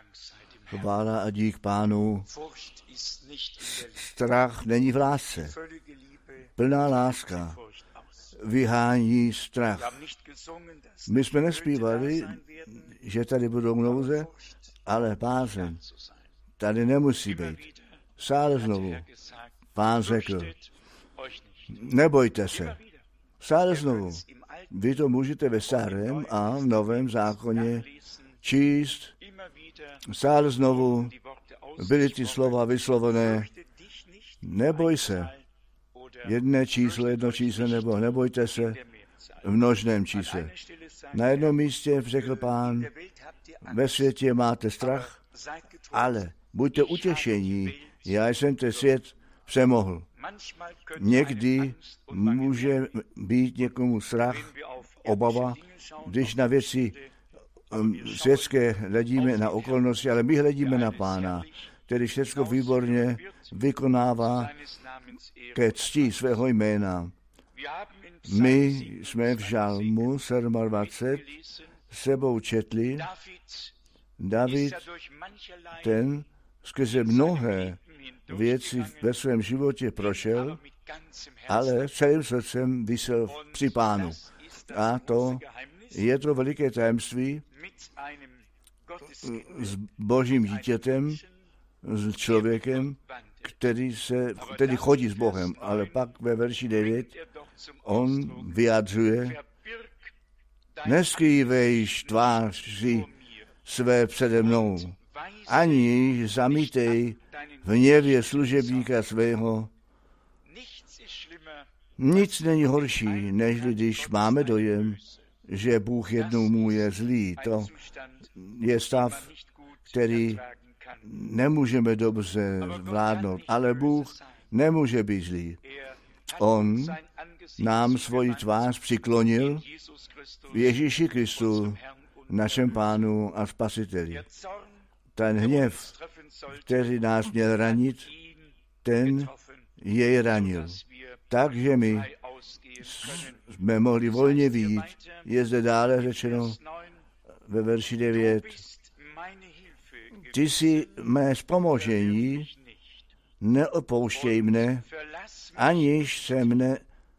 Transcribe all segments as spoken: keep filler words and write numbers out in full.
Chvála a dík Pánu. Strach není v lásce. Plná láska vyhání strach. My jsme nespívali, že tady budou nouze, ale bázeň tady nemusí být. Stále znovu. Pán řekl, nebojte se. Stále znovu. Vy to můžete ve starém a novém zákoně číst. Stále znovu byly ty slova vyslovené. Neboj se. Jedné číslo, jedno číslo, nebo nebojte se v množném čísle. Na jednom místě řekl Pán, ve světě máte strach, ale buďte utěšení, já jsem ten svět přemohl. Někdy může být někomu strach, obava, když na věci světské hledíme na okolnosti, ale my hledíme na Pána, který všechno výborně vykonává ke cti svého jména. My jsme v Žalmu dvacet sedm sebou četli, David, ten skrze mnohé věci ve svém životě prošel, ale celým srdcem visel při Pánu. A to je to veliké tajemství s Božím dítětem, s člověkem, který, se, který chodí s Bohem. Ale pak ve verši devět on vyjadřuje, neskrývejš tváři své přede mnou, ani zamítej v hněvě služebníka svého. Nic není horší, než když máme dojem, že Bůh jednou mu je zlý. To je stav, který nemůžeme dobře vládnout, ale Bůh nemůže být zlý. On nám svoji tvář přiklonil v Ježíši Kristu, našem Pánu a Spasiteli. Ten hněv, který nás měl ranit, ten jej ranil. Takže my jsme mohli volně vyjít. Je zde dále řečeno ve verši devět. Ty jsi mé zpomožení, neopouštěj mne, aniž se mne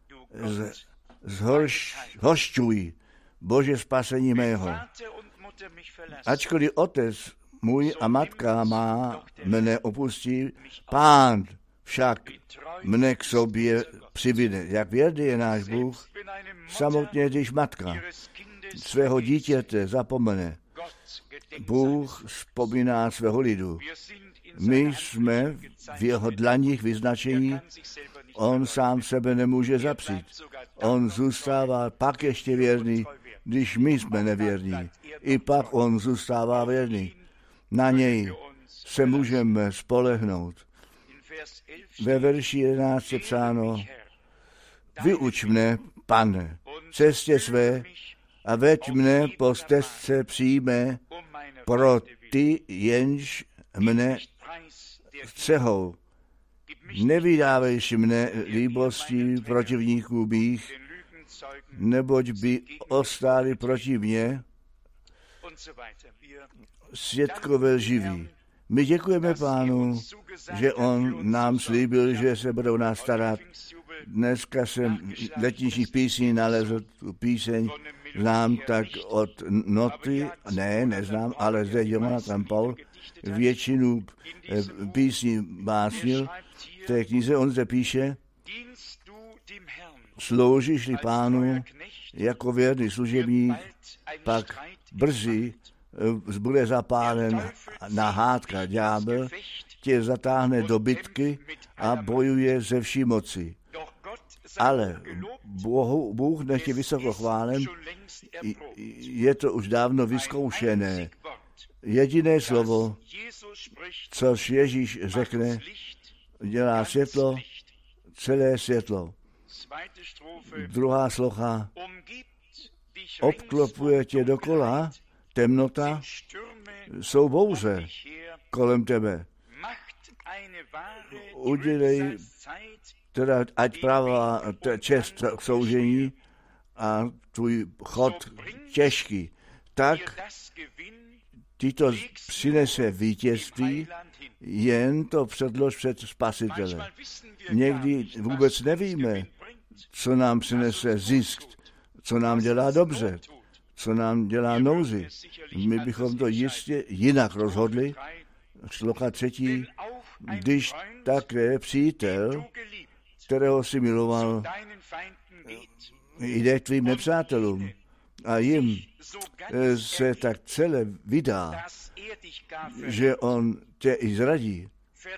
zhořčuj, Bože spasení mého. Ačkoliv otec můj a matka má mne opustí, Pán však mne k sobě přibyde. Jak věrný je náš Bůh, samotně když matka svého dítěte zapomene, Bůh vzpomíná svého lidu. My jsme v jeho dlaních vyznačení, on sám sebe nemůže zapřít. On zůstává pak ještě věrný, když my jsme nevěrní. I pak on zůstává věrný. Na něj se můžeme spolehnout. Ve verši jedenáct je psáno, vyuč mne, Pane, cestě své a veď mne po stezce přijme pro ty, jenž mne chcehou. Nevydávejš mne líbostí protivníků mých, neboť by ostáli proti mně svědkové živí. My děkujeme Pánu, že on nám slíbil, že se budou nás starat. Dneska jsem letničních písní nalezl tu píseň, znám tak od noty, ne, neznám, ale zde Jonathan Paul většinu písní básnil. V té knize on zde píše, sloužíš-li Pánu jako věrný služebník, pak brzy bude zapálen na hádka. Ďábel tě zatáhne do bitky a bojuje ze vší moci. Ale Bohu, Bůh nech je vysoko chválen, je to už dávno vyzkoušené. Jediné slovo, což Ježíš řekne, dělá světlo, celé světlo. Druhá sloha, obklopuje tě dokola, temnota, jsou bouře kolem tebe. Udělej teda, ať pravá čest k soužení a tvůj chod těžký, tak ti to přinese vítězství, jen to předlož před Spasitele. Někdy vůbec nevíme, co nám přinese zisk, co nám dělá dobře, co nám dělá nouzi. My bychom to jistě jinak rozhodli. Sloka třetí, když také přítel, kterého si miloval, jde k tvým nepřátelům a jim se tak celé vydá, že on tě i zradí.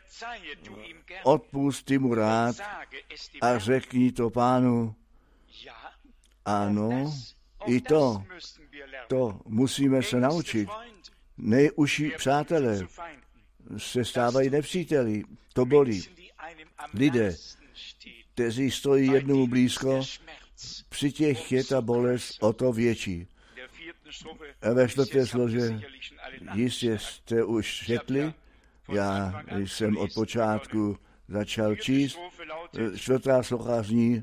Odpusť mu rád a řekni to Pánu. Ano, i to, to musíme se naučit. Nejužší přátelé se stávají nepříteli. To bolí. Lidé, kteří stojí jednomu blízko, při těch je ta bolest o to větší. A ve čtvrté slože jistě jste už četli, já jsem od počátku začal číst, čtvrtá sloka zní,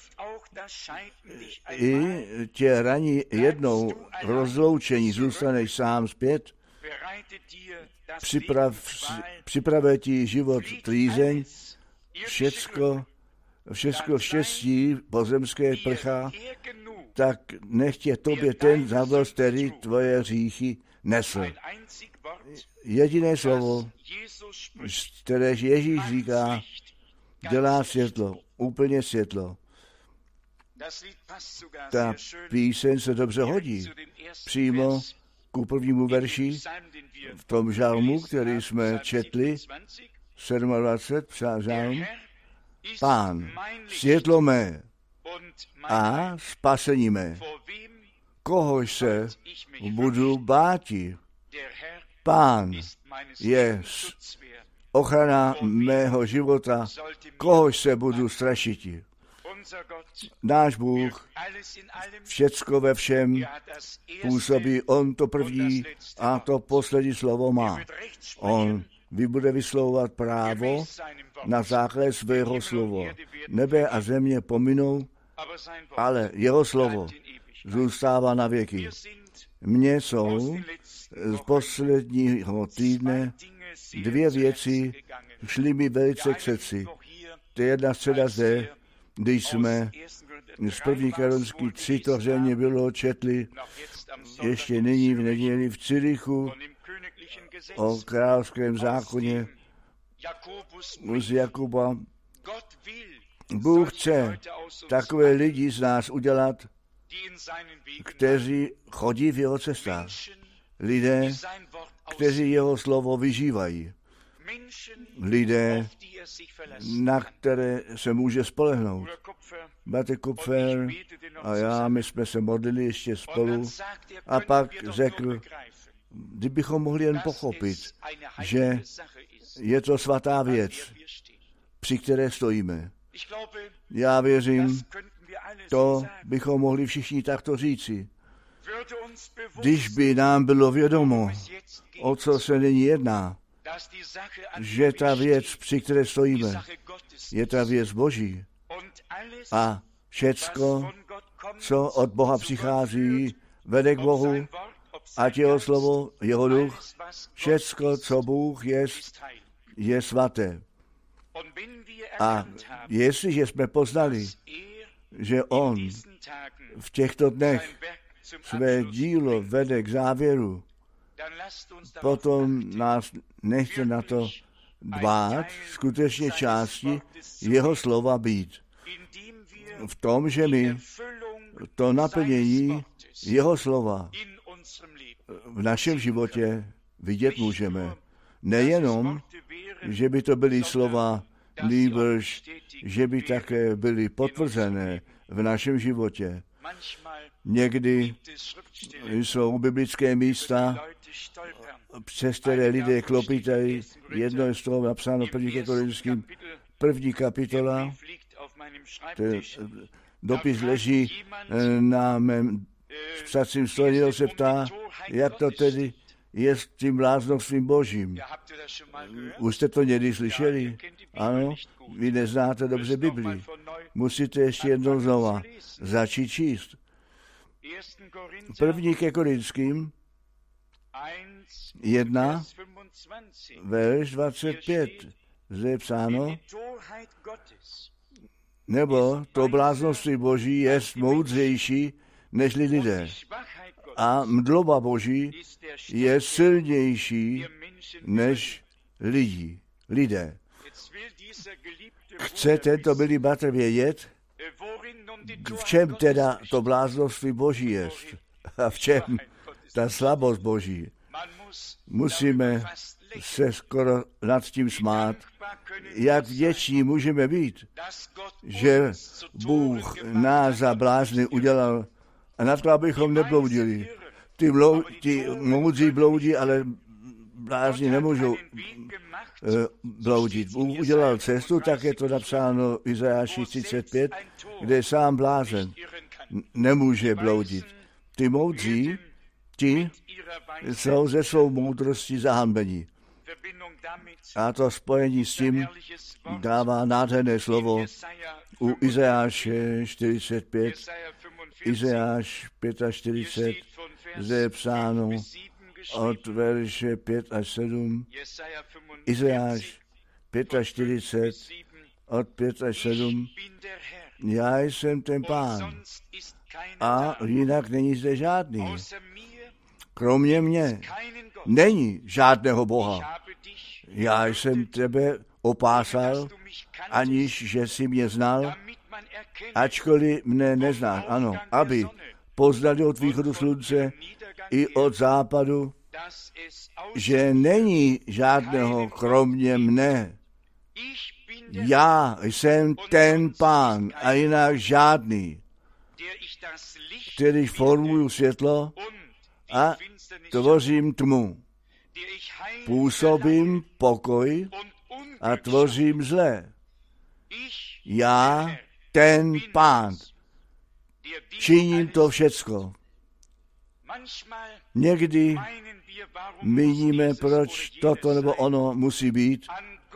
i tě raní jednou rozloučení, zůstaneš sám zpět, připrav, připravé ti život trýzeň, všecko, všecko štěstí pozemské prchá, tak nech tě tobě ten zadost, který tvoje hříchy nesl. Jediné slovo, které Ježíš říká, dělá světlo, úplně světlo. Ta píseň se dobře hodí přímo ku prvnímu verši v tom žalmu, který jsme četli, dvacet sedm žalm. Pán, světlo mé a spasení mé, kohož se budu báti. Pán je ochrana mého života, kohož se budu strašiti. Náš Bůh všecko ve všem působí, on to první a to poslední slovo má. On bude vyslovovat právo na základě svého slova. Nebe a země pominou, ale jeho slovo zůstává na věky. Mně jsou z posledního týdne dvě věci šly mi velice k srdci. To je jedna středa zde, když jsme z první Korinský tři to zřejmě bylo četli, ještě nyní v neděli v Cyrichu o královském zákoně z Jakuba. Bůh chce takové lidi z nás udělat, kteří chodí v jeho cestách. Lidé, kteří jeho slovo vyžívají. Lidé, na které se může spolehnout. Bratr Kupfer a já, my jsme se modlili ještě spolu a pak řekl, kdybychom mohli jen pochopit, že je to svatá věc, při které stojíme. Já věřím, to bychom mohli všichni takto říci. Když by nám bylo vědomo, o co se nyní jedná, že ta věc, při které stojíme, je ta věc Boží a všecko, co od Boha přichází, vede k Bohu, ať jeho slovo, jeho duch, všecko, co Bůh je, je svaté. A jestliže jsme poznali, že on v těchto dnech své dílo vede k závěru, potom nás nechte na to dbát, skutečně části jeho slova být. V tom, že my to naplnění jeho slova v našem životě vidět můžeme. Nejenom, že by to byly slova, nýbrž, že by také byly potvrzené v našem životě. Někdy jsou biblické místa, přes které lidé klopitají. Jedno je z toho napsáno první Korinským, první kapitola. Dopis leží na mém psacím stole, se ptá, jak to tedy je s tím bláznovstvím Božím. Už jste to někdy slyšeli? Ano, vy neznáte dobře Biblii. Musíte ještě jednou znova začít číst. První ke Korinským, jedna, verš dvacet pět. Zde je psáno, nebo to bláznoství Boží je moudřejší než lidé. A mdloba Boží je silnější než lidi, lidé. Chce tento milý bratr vědět, v čem teda to bláznoství Boží je a v čem ta slabost Boží. Musíme se skoro nad tím smát, jak vděční můžeme být, že Bůh nás za blázny udělal a na to, abychom nebloudili. Ty, blou, ty moudří bloudí, ale blázni nemůžou uh, bloudit. Bůh udělal cestu, tak je to napsáno v Izajáši třicet pět, kde sám blázen nemůže bloudit. Ty moudří, ti jsou ze svou moudrostí zahanbeni. A to spojení s tím dává nádherné slovo u Izajáše čtyřicet pět, Izajáš čtyřicet pět, zde je psáno od verše pět až sedm, Izajáš čtyřicet pět, od pět až sedm, já jsem ten Pán a jinak není zde žádný. Kromě mě není žádného Boha. Já jsem tebe opásal, aniž že jsi mě znal, ačkoliv mne neznáš. Ano, aby poznali od východu slunce i od západu, že není žádného kromě mne. Já jsem ten Pán a jinak žádný, který formuju světlo a tvořím tmu. Působím pokoj a tvořím zlé. Já, ten Pán, činím to všecko. Někdy míníme, proč toto nebo ono musí být.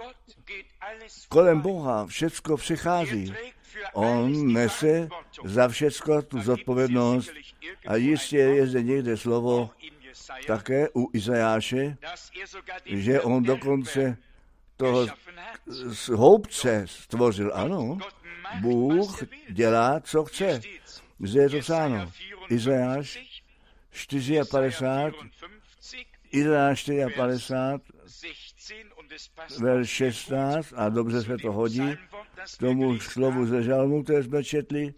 Kolem Boha všecko přichází. On nese za všecko tu zodpovědnost a jistě je zde někde slovo také u Izajáše, že on dokonce toho houbce stvořil. Ano, Bůh dělá, co chce. Zde je to psáno. Izajáš padesát čtyři, Izajáš padesát čtyři, verš šestnáct, a dobře se to hodí k tomu slovu ze žalmu, které jsme četli.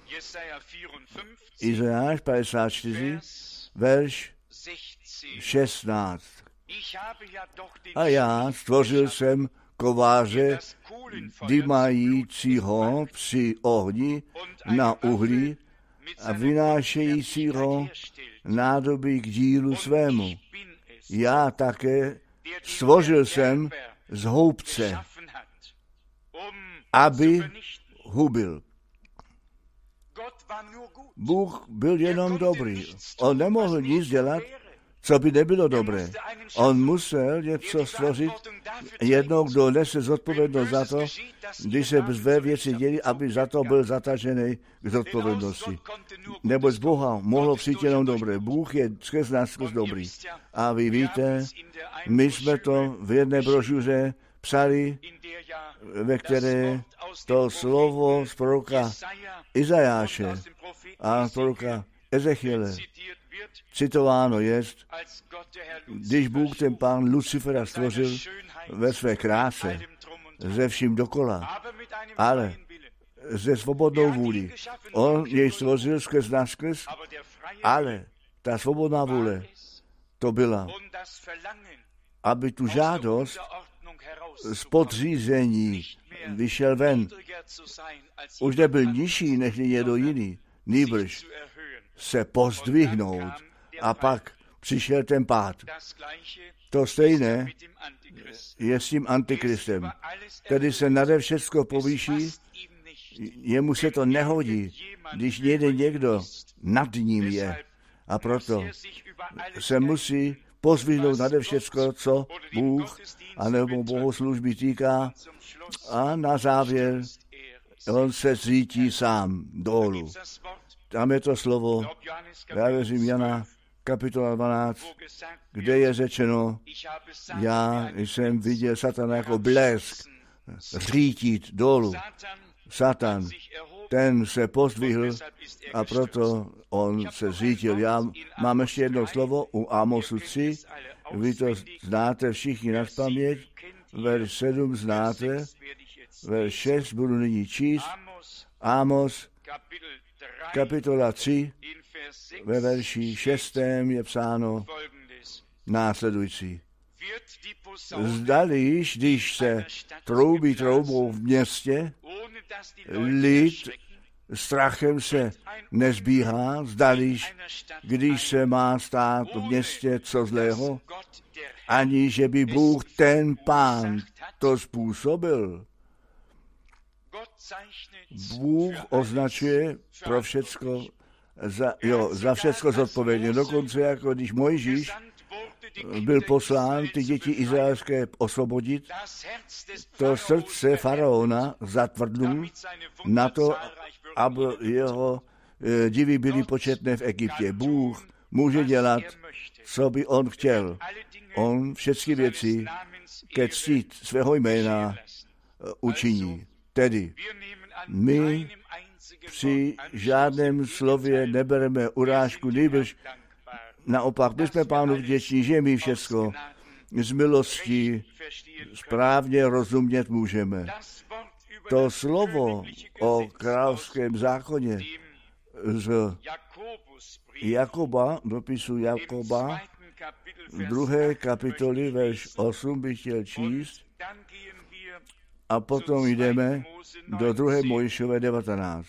Izajáš padesát čtyři, verš šestnáct. A já stvořil jsem kováře dymajícího při ohni na uhlí a vynášejícího nádoby k dílu svému. Já také stvořil jsem z houbce, aby hubil. Bůh byl jenom dobrý. On nemohl nic dělat, co by nebylo dobré. On musel něco stvořit. Jednou, kdo nese zodpovědnost za to, když se zvé věci dělí, aby za to byl zatažený k zodpovědnosti. Neboť z Boha mohlo přijít jenom dobré. Bůh je skrz nás skrz dobrý. A vy víte, my jsme to v jedné brožuře psali, ve které to slovo z proroka Izajáše a proroka Ezechiele citováno jest, když Bůh ten Pán Lucifera stvořil ve své kráse, ze vším dokola, ale ze svobodnou vůli. On jej stvořil skrz naskrz, ale ta svobodná vůle to byla, aby tu žádost z podřízení vyšel ven. Už nebyl nižší než někdo jiný, nýbrž se pozdvihnout a pak přišel ten pád. To stejné je s tím antikristem. Tedy se nade všecko povýší, jemu se to nehodí, když někde někdo nad ním je. A proto se musí pozvihnout nade všecko, co Bůh anebo bohoslužby týká, a na závěr on se cítí sám dolů. Tam je to slovo, já věřím Jana kapitola dvanáct, kde je řečeno, já jsem viděl Satana jako blesk řítit dolů. Satan, ten se pozdvihl a proto on se zřítil. Já mám ještě jedno slovo u Amosu tři, vy to znáte všichni nazpaměť, verš sedm znáte, verš šest budu nyní číst, Amos, kapitola tři, ve verši šestém je psáno následující. Zdališ, když se troubí troubou v městě, lid strachem se nezbíhá, zdališ, když se má stát v městě co zlého, ani že by Bůh ten Pán to způsobil. Bůh označuje pro všecko, za, jo, za všecko zodpovědně. Dokonce jako když Mojžíš byl poslán ty děti izraelské osvobodit, to srdce faraona zatvrdnul na to, aby jeho e, divy byly početné v Egyptě. Bůh může dělat, co by on chtěl. On všechny věci ke ctít svého jména učiní. Tedy my při žádném slově nebereme urážku, nýbrž naopak, my jsme Pánu vděční, že my všecko z milosti správně rozumět můžeme. To slovo o královském zákoně z Jakoba, dopisu Jakoba, druhé kapitoly, verš osm bych chtěl číst, a potom jdeme do druhé Mojžíšové devatenáct.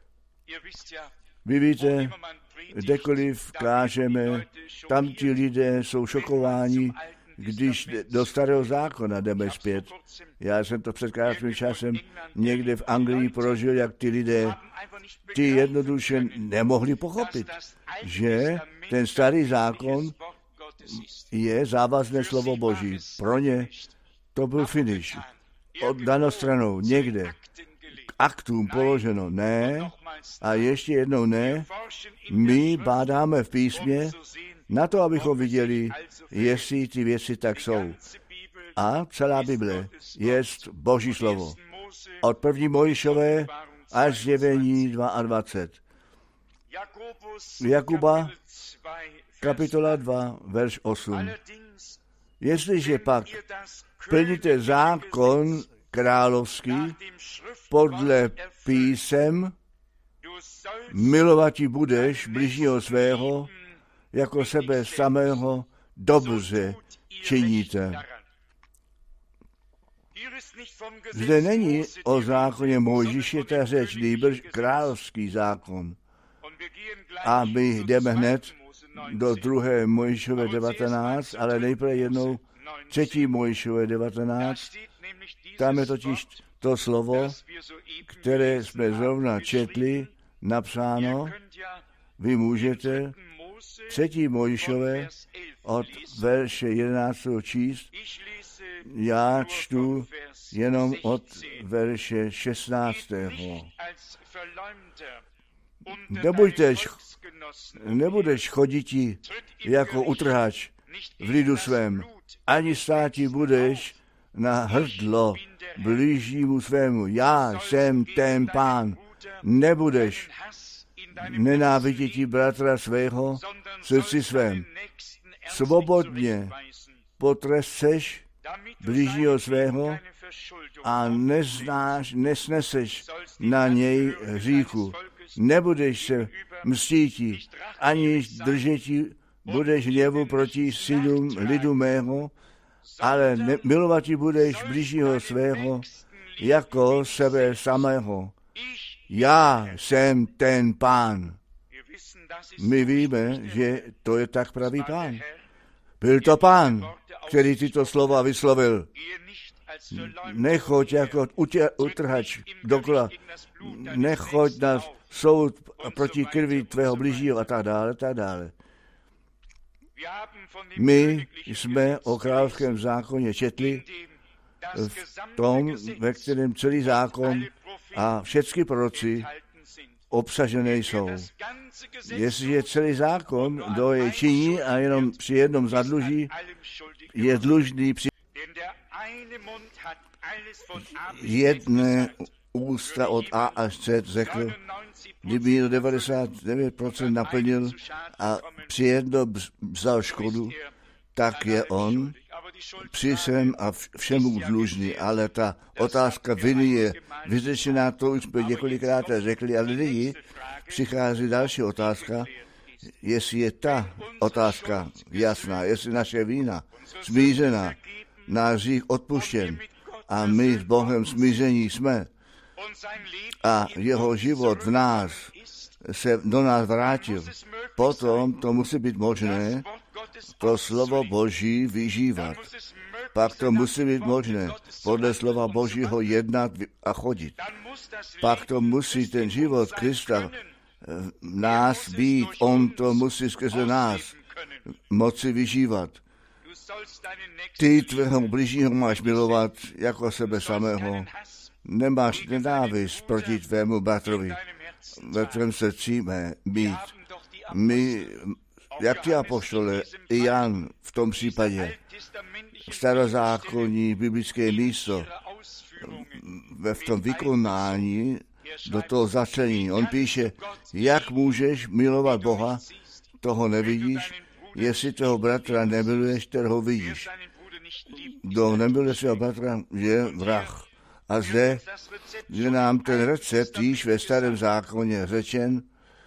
Vy víte, kdekoliv kážeme, tam ti lidé jsou šokováni, když do starého zákona jdeme zpět. Já jsem to před krátkým časem někde v Anglii prožil, jak ty lidé, ty jednoduše nemohli pochopit, že ten starý zákon je závazné slovo Boží. Pro ně to byl finish. Oddano stranou, někde, k aktům položeno, ne, a ještě jednou ne, my bádáme v písmě na to, abychom viděli, jestli ty věci tak jsou. A celá Bible je Boží slovo. Od první Mojžíšové až zjevení dvacet dva. Jakuba, kapitola dva, verš osm. Jestliže pak plníte zákon královský podle písem, milovati budeš bližního svého, jako sebe samého dobře činíte. Zde není o zákoně Mojžíše ta řeč, nýbrž královský zákon. A my jdeme hned do druhé Mojžíšové devatenáct, ale nejprve jednou třetí Mojžíšové devatenáct. Tam je totiž to slovo, které jsme zrovna četli, napsáno. Vy můžete třetí Mojžíšové od verše jedenáctého číst. Já čtu jenom od verše šestnáctého. Nebudeš, nebudeš choditi jako utrhač v lidu svém, ani státi budeš na hrdlo blížímu svému. Já jsem ten Pán. Nebudeš nenáviděti bratra svého v srdci svém. Svobodně potresteš blížího svého a neznáš, nesneseš na něj hříchu. Nebudeš se mstíti, ani držeti budeš hněvu proti synům lidu mého, ale ne, milovat budeš blížího svého jako sebe samého. Já jsem ten Pán. My víme, že to je tak pravý Pán. Byl to Pán, který tyto slova vyslovil. Nechoď jako utě, utrhač dokola, nechoď na soud proti krvi tvého blížího a tak dále, tak dále. My jsme o královském zákoně četli v tom, ve kterém celý zákon a všechny proroci obsažené jsou. Jestliže celý zákon do jej činí a jenom při jednom zadluží, je dlužný při jedné ústa od A až Z řekl, kdyby jen devadesát devět procent naplnil a při jedno vzal škodu, tak je on při svém a všemu dlužný. Ale ta otázka viny je vyřešená, to už jsme několikrát řekli, ale nyní přichází další otázka, jestli je ta otázka jasná, jestli naše vína smířená, náš hřích odpuštěn a my s Bohem smíření jsme a jeho život v nás se do nás vrátil, potom to musí být možné to slovo Boží vyžívat. Pak to musí být možné podle slova Božího jednat a chodit. Pak to musí ten život Krista v nás být, on to musí skrze nás moci vyžívat. Ty tvého bližního máš milovat jako sebe samého. Nemáš nenávist proti tvému bratrovi, ve tvém srdci mé být. My, jak ty apoštole, i Jan v tom případě, starozákonní biblické místo, ve v tom vykonání do toho začení. On píše, jak můžeš milovat Boha, toho nevidíš, jestli toho bratra nemiluješ, kterého vidíš. Kdo nemiluje svého bratra, je vrah. A zde, že nám ten recept již ve starém zákoně řečen,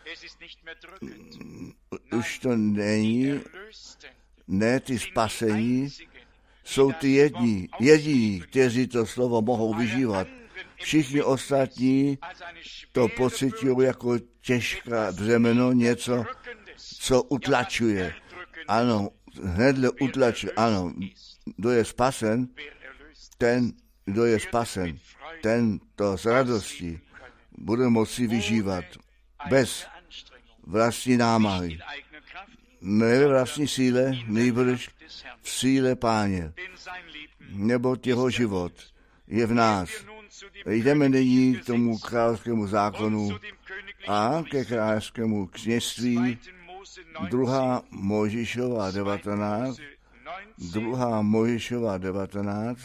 už to není, ne ty spasení, jsou ty jedni, jediní, kteří to slovo mohou vyžívat. Všichni ostatní to pocitují jako těžká břemeno, něco, co utlačuje. Ano, hnedle utlačuje, ano, kdo je spasen, ten, kdo je spasen, ten to s radostí bude moci vyžívat bez vlastní námahy. Ne ve vlastní síle, nejbrž v síle Páně, neboť jeho život je v nás. Jdeme nyní k tomu královskému zákonu a ke královskému kněžství. Druhá Mojžíšova devatenáct, druhá Mojžíšova devatenáct,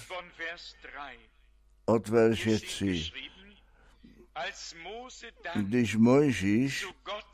od verše tři. Když Mojžíš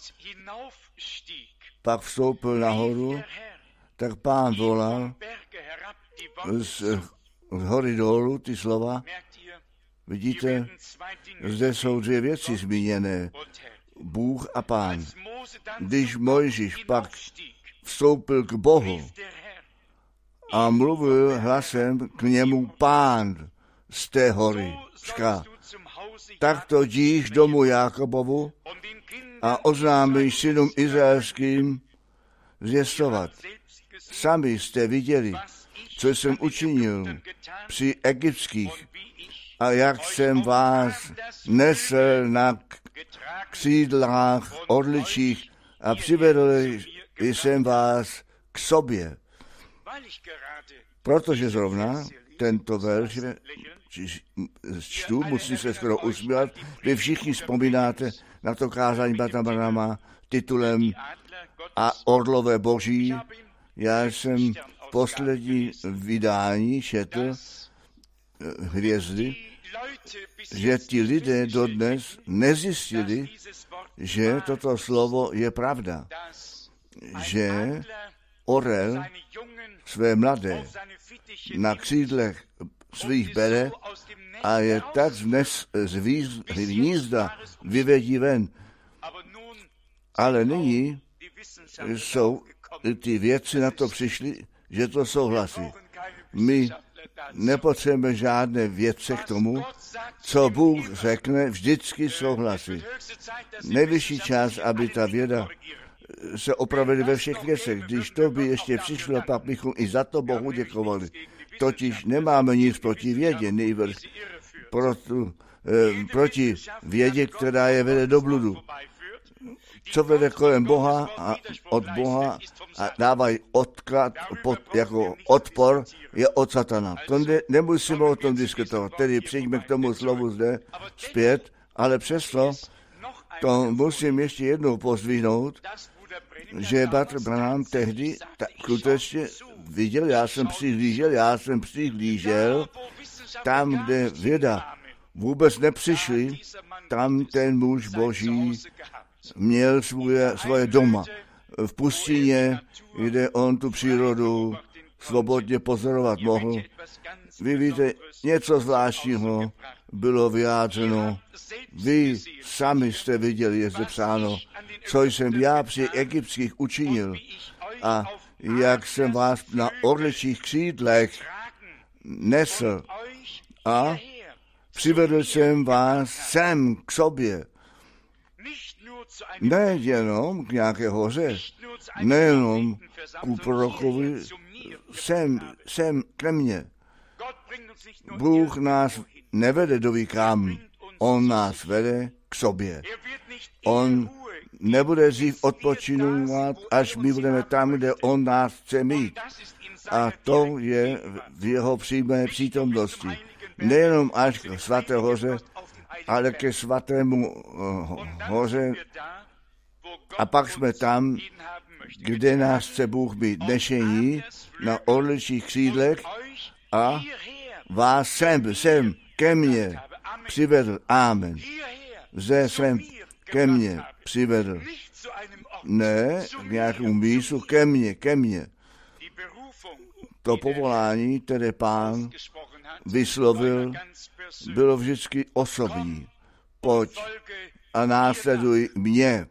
pak vstoupil nahoru, tak Pán volal z, z hory dolů ty slova. Vidíte, zde jsou dvě věci zmíněné. Bůh a Pán. Když Mojžíš pak vstoupil k Bohu a mluvil hlasem k němu Pán z té hory, říká, tak to díš domu Jákobovu a oznámíš synům izraelským zvěstovat. Sami jste viděli, co jsem učinil při egyptských a jak jsem vás nesl na křídlách orličích a přivedl jsem vás k sobě. Protože zrovna tento verš čtu, musím se skoro usmívat, vy všichni vzpomínáte na to kázání bratra Branhama titulem A orlové boží. Já jsem v poslední vydání četl hvězdy, že ti lidé dodnes nezjistili, že toto slovo je pravda. Že orel své mladé na křídlech svých bere a je tak dnes z hnízda vyvedí ven. Ale nyní jsou ty věci na to přišly, že to souhlasí. My nepotřebujeme žádné vědce k tomu, co Bůh řekne, vždycky souhlasí. Nejvyšší čas, aby ta věda se opravili ve všech věcech. Když to by ještě přišlo, pak bychom i za to Bohu děkovali. Totiž nemáme nic proti vědě, nejvrch proto, eh, proti vědě, která je vede do bludu. Co vede kolem Boha a od Boha a dávají odklad pod, jako odpor, je od satana. To ne, nemusíme o tom diskutovat. Tedy přijďme k tomu slovu zde zpět, ale přesto To musím ještě jednou pozdvihnout, že bratr Branham tehdy ta, skutečně viděl, já jsem přihlížel, já jsem přihlížel, tam, kde věda vůbec nepřišli, tam ten muž Boží měl svoje, svoje doma v pustině, kde on tu přírodu svobodně pozorovat mohl. Vy víte, něco zvláštního bylo vyjádřeno. Vy sami jste viděli, je zde psáno, co jsem já při egyptských učinil a jak jsem vás na orličích křídlech nesl a přivedl jsem vás sem k sobě. Nejenom k nějaké hoře, nejenom ku prorokovi, sem, sem ke mně. Bůh nás nevede do výkam, on nás vede k sobě. On nebude dřív odpočinovat, až my budeme tam, kde on nás chce mít. A to je v jeho přímé přítomnosti. Nejenom až k svaté hoře, ale ke svatému hoře. A pak jsme tam, kde nás chce Bůh mít nešení, na orličích křídlech a vás sem, sem, ke mně přivedl. Amen. Zde sem ke mně přivedl. Ne k nějakému místu, ke mně, ke mně. To povolání, které Pán vyslovil, bylo vždycky osobní. Pojď a následuj mě.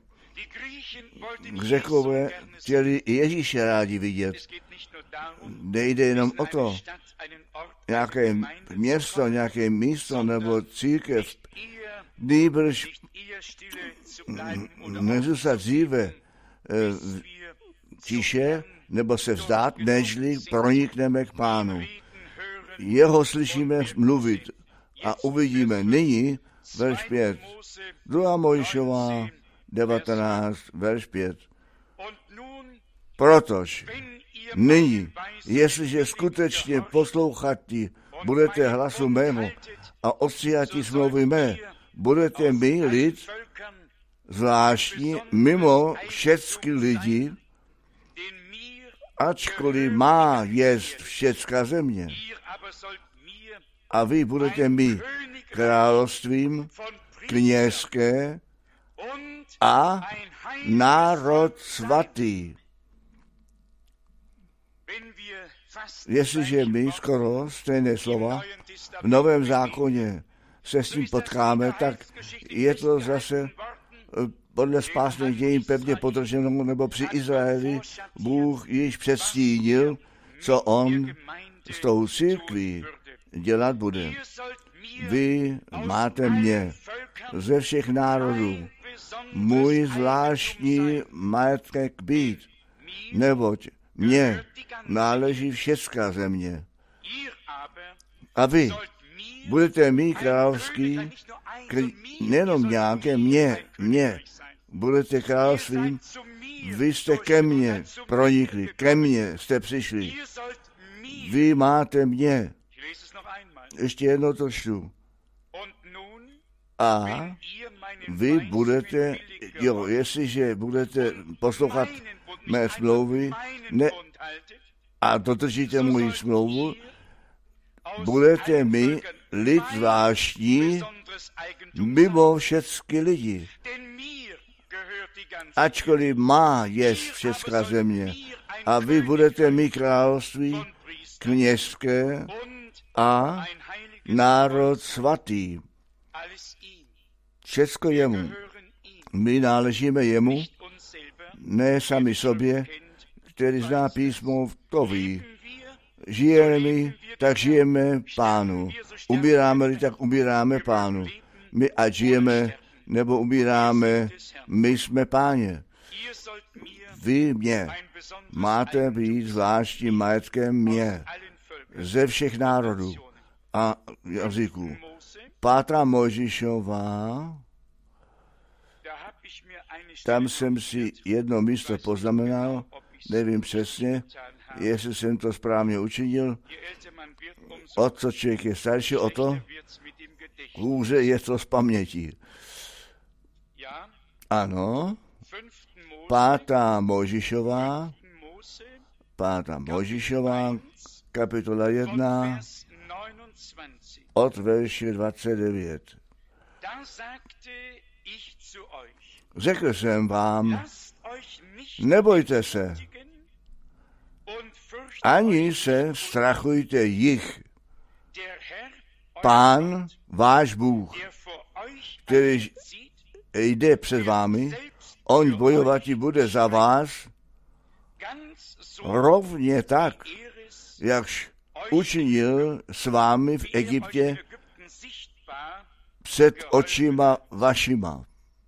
Řekové chtěli Ježíše rádi vidět. Nejde jenom o to, nějaké město, nějaké místo nebo církev, nýbrž nezůstat dříve tiše, nebo se vzdát, nežli pronikneme k Pánu. Jeho slyšíme mluvit a uvidíme nyní, verš pět. druhá Mojžíšová devatenáct, verš pět. Protož nyní, jestliže skutečně poslouchatí budete hlasu mého a odstříhatí smlouvy mé, budete my lid, zvláštní mimo všechny lidi, ačkoliv má jest všecká země. A vy budete mi královstvím kněžské a národ svatý. Jestliže my skoro stejné slova v Novém zákoně se s tím potkáme, tak je to zase podle spásných dějin pevně podrženo, nebo při Izraeli Bůh již předstínil, co on s tou církví dělat bude. Vy máte mě ze všech národů, můj zvláštní majetek být, neboť mně náleží všecká země. A vy budete mít královský, nejenom nějaké mě, mě, budete královstvím, vy jste ke mně pronikli, ke mně jste přišli. Vy máte mě. Ještě jedno to čtu. A vy budete, jo, jestliže budete poslouchat mé smlouvy ne, a dodržíte moji smlouvu, budete mi lid zvláštní mimo všechny lidi. Ačkoliv má jest všecká země, a vy budete mi království kněžské a národ svatý. Všecko jemu. My náležíme jemu, ne sami sobě, který zná písmo, to ví. Žijeme-li, tak žijeme Pánu. Umíráme-li, tak umíráme Pánu. My ať žijeme, nebo umíráme, my jsme Páně. Vy mě máte být zvláštním majetkem mě ze všech národů a jazyků. Pátá Mojžíšová, tam jsem si jedno místo poznamenal, nevím přesně, jestli jsem to správně učinil. O co člověk je starší, o to hůře je to z paměti. Ano, pátá Mojžišová, pátá Mojžišová, kapitola jedna, od verše dvacet devět. Řekl jsem vám, nebojte se, ani se strachujte jich. Pán, váš Bůh, který jde před vámi, on bojovat bude za vás, rovně tak, jakž učinil s vámi v Egyptě před očima vašima.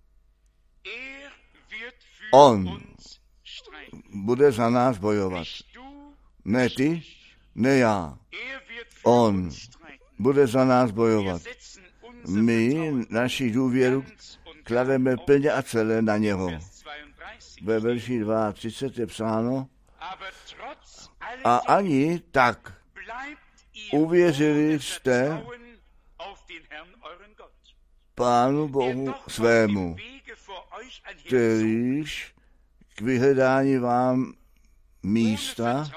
On bude za nás bojovat. Ne ty, ne já. On bude za nás bojovat. My naši důvěru klademe plně a celé na něho. Ve verši třicet dva je psáno, a ani tak uvěřili jste Pánu Bohu svému, kterýž k vyhledání vám místa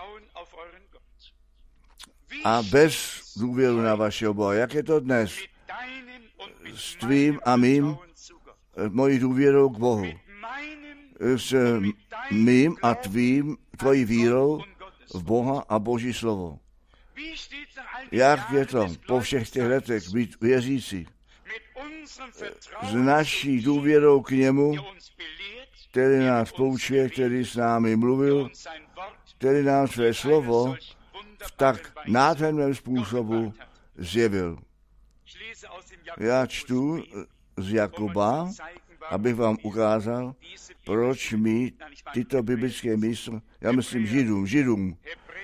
a bez důvěru na vašeho Boha. Jak je to dnes s tvým a mým, mojí důvěrou k Bohu? S mým a tvým, tvojí vírou v Boha a Boží slovo. Jak je to po všech těch letech být věřící? S naší důvěrou k němu, který nás poučuje, který s námi mluvil, který nám své slovo v tak nádherném způsobu zjevil. Já čtu z Jakuba, abych vám ukázal, proč mi tyto biblické místa, já myslím Židům, Židům,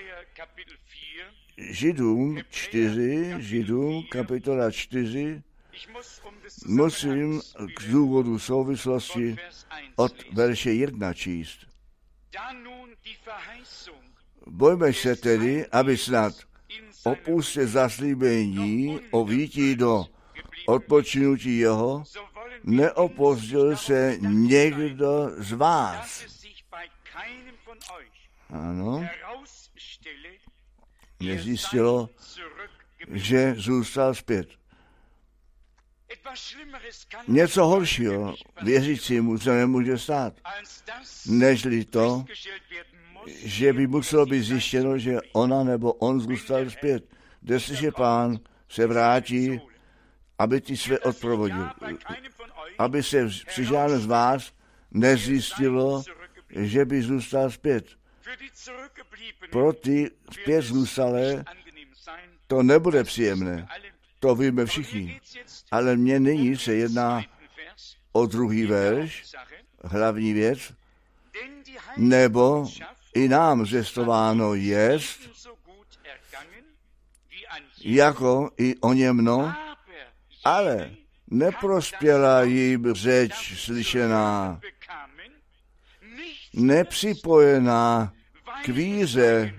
Židům čtyři, Židům kapitola čtyři, musím k důvodu souvislosti od verše jedna číst. Bojme se tedy, aby snad opustil zaslíbení o výjití do odpočinutí jeho, neopozdil se někdo z vás. Ano, nezjistilo, že zůstal zpět. Něco horšího věřícímu se nemůže stát, nežli to, že by muselo být zjištěno, že ona nebo on zůstal zpět. Jestliže Pán se vrátí, aby ti své odprovodil. Aby se při žádném z vás nezjistilo, že by zůstal zpět. Pro ty zpět zůstalé to nebude příjemné. To víme všichni. Ale mně nyní se jedná o druhý verš, hlavní věc, nebo i nám zjistováno jest, jako i o němno, ale neprospěla jim řeč slyšená, nepřipojená k víře,